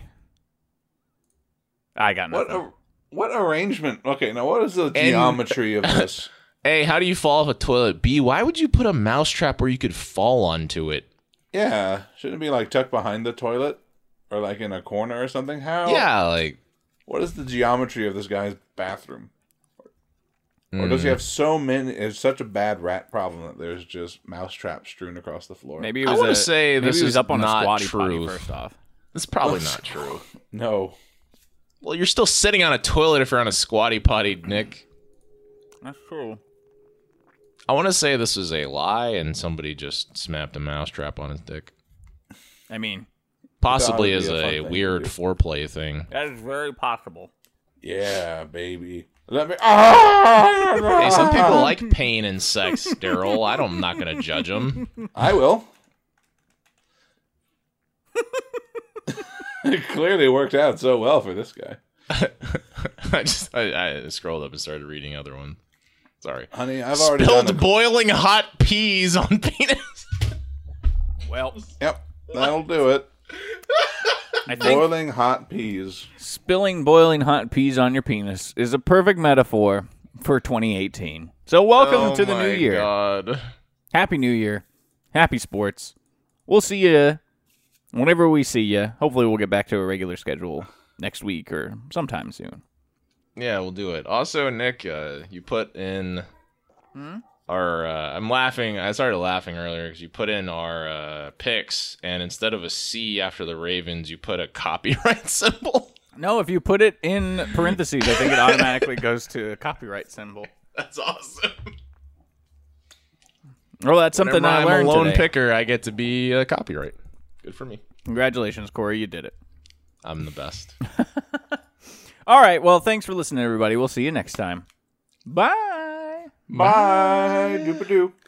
I got nothing. What arrangement? Okay, now what is the geometry of this? A, how do you fall off a toilet? B, why would you put a mousetrap where you could fall onto it? Yeah, shouldn't it be like tucked behind the toilet or like in a corner or something? How? Yeah, like, What is the geometry of this guy's bathroom? Or does he have so many? It's such a bad rat problem that there's just mousetraps strewn across the floor. Maybe it I was want to say maybe this he was is up on a not squatty true. potty first off. That's probably not true. No. Well, you're still sitting on a toilet if you're on a squatty potty, Nick. That's true. I want to say this is a lie and somebody just snapped a mousetrap on his dick. I mean, Possibly That would as be a fun a thing to weird do. foreplay thing. that is very possible. Yeah, baby. Let me. Hey, some people like pain and sex, Daryl. I'm not going to judge them. I will. It clearly worked out so well for this guy. I scrolled up and started reading other one. Sorry. Honey, I've already done Spilled boiling hot peas on penis. Well, Yep, that'll do it. I think Boiling hot peas. spilling boiling hot peas on your penis is a perfect metaphor for 2018. So welcome to the new year. God. Happy New Year. Happy sports. We'll see you whenever we see you. Hopefully we'll get back to a regular schedule next week or sometime soon. Yeah, we'll do it. Also, Nick, you put in our... I'm laughing. I started laughing earlier because you put in our picks, and instead of a C after the Ravens, you put a copyright symbol. No, if you put it in parentheses, I think it automatically goes to a copyright symbol. That's awesome. Well, that's something Whenever I I'm learned a lone today. picker, I get to be a copyright. Good for me. Congratulations, Corey. You did it. I'm the best. All right. Well, thanks for listening, everybody. We'll see you next time. Bye. Bye. Doop-a-doo.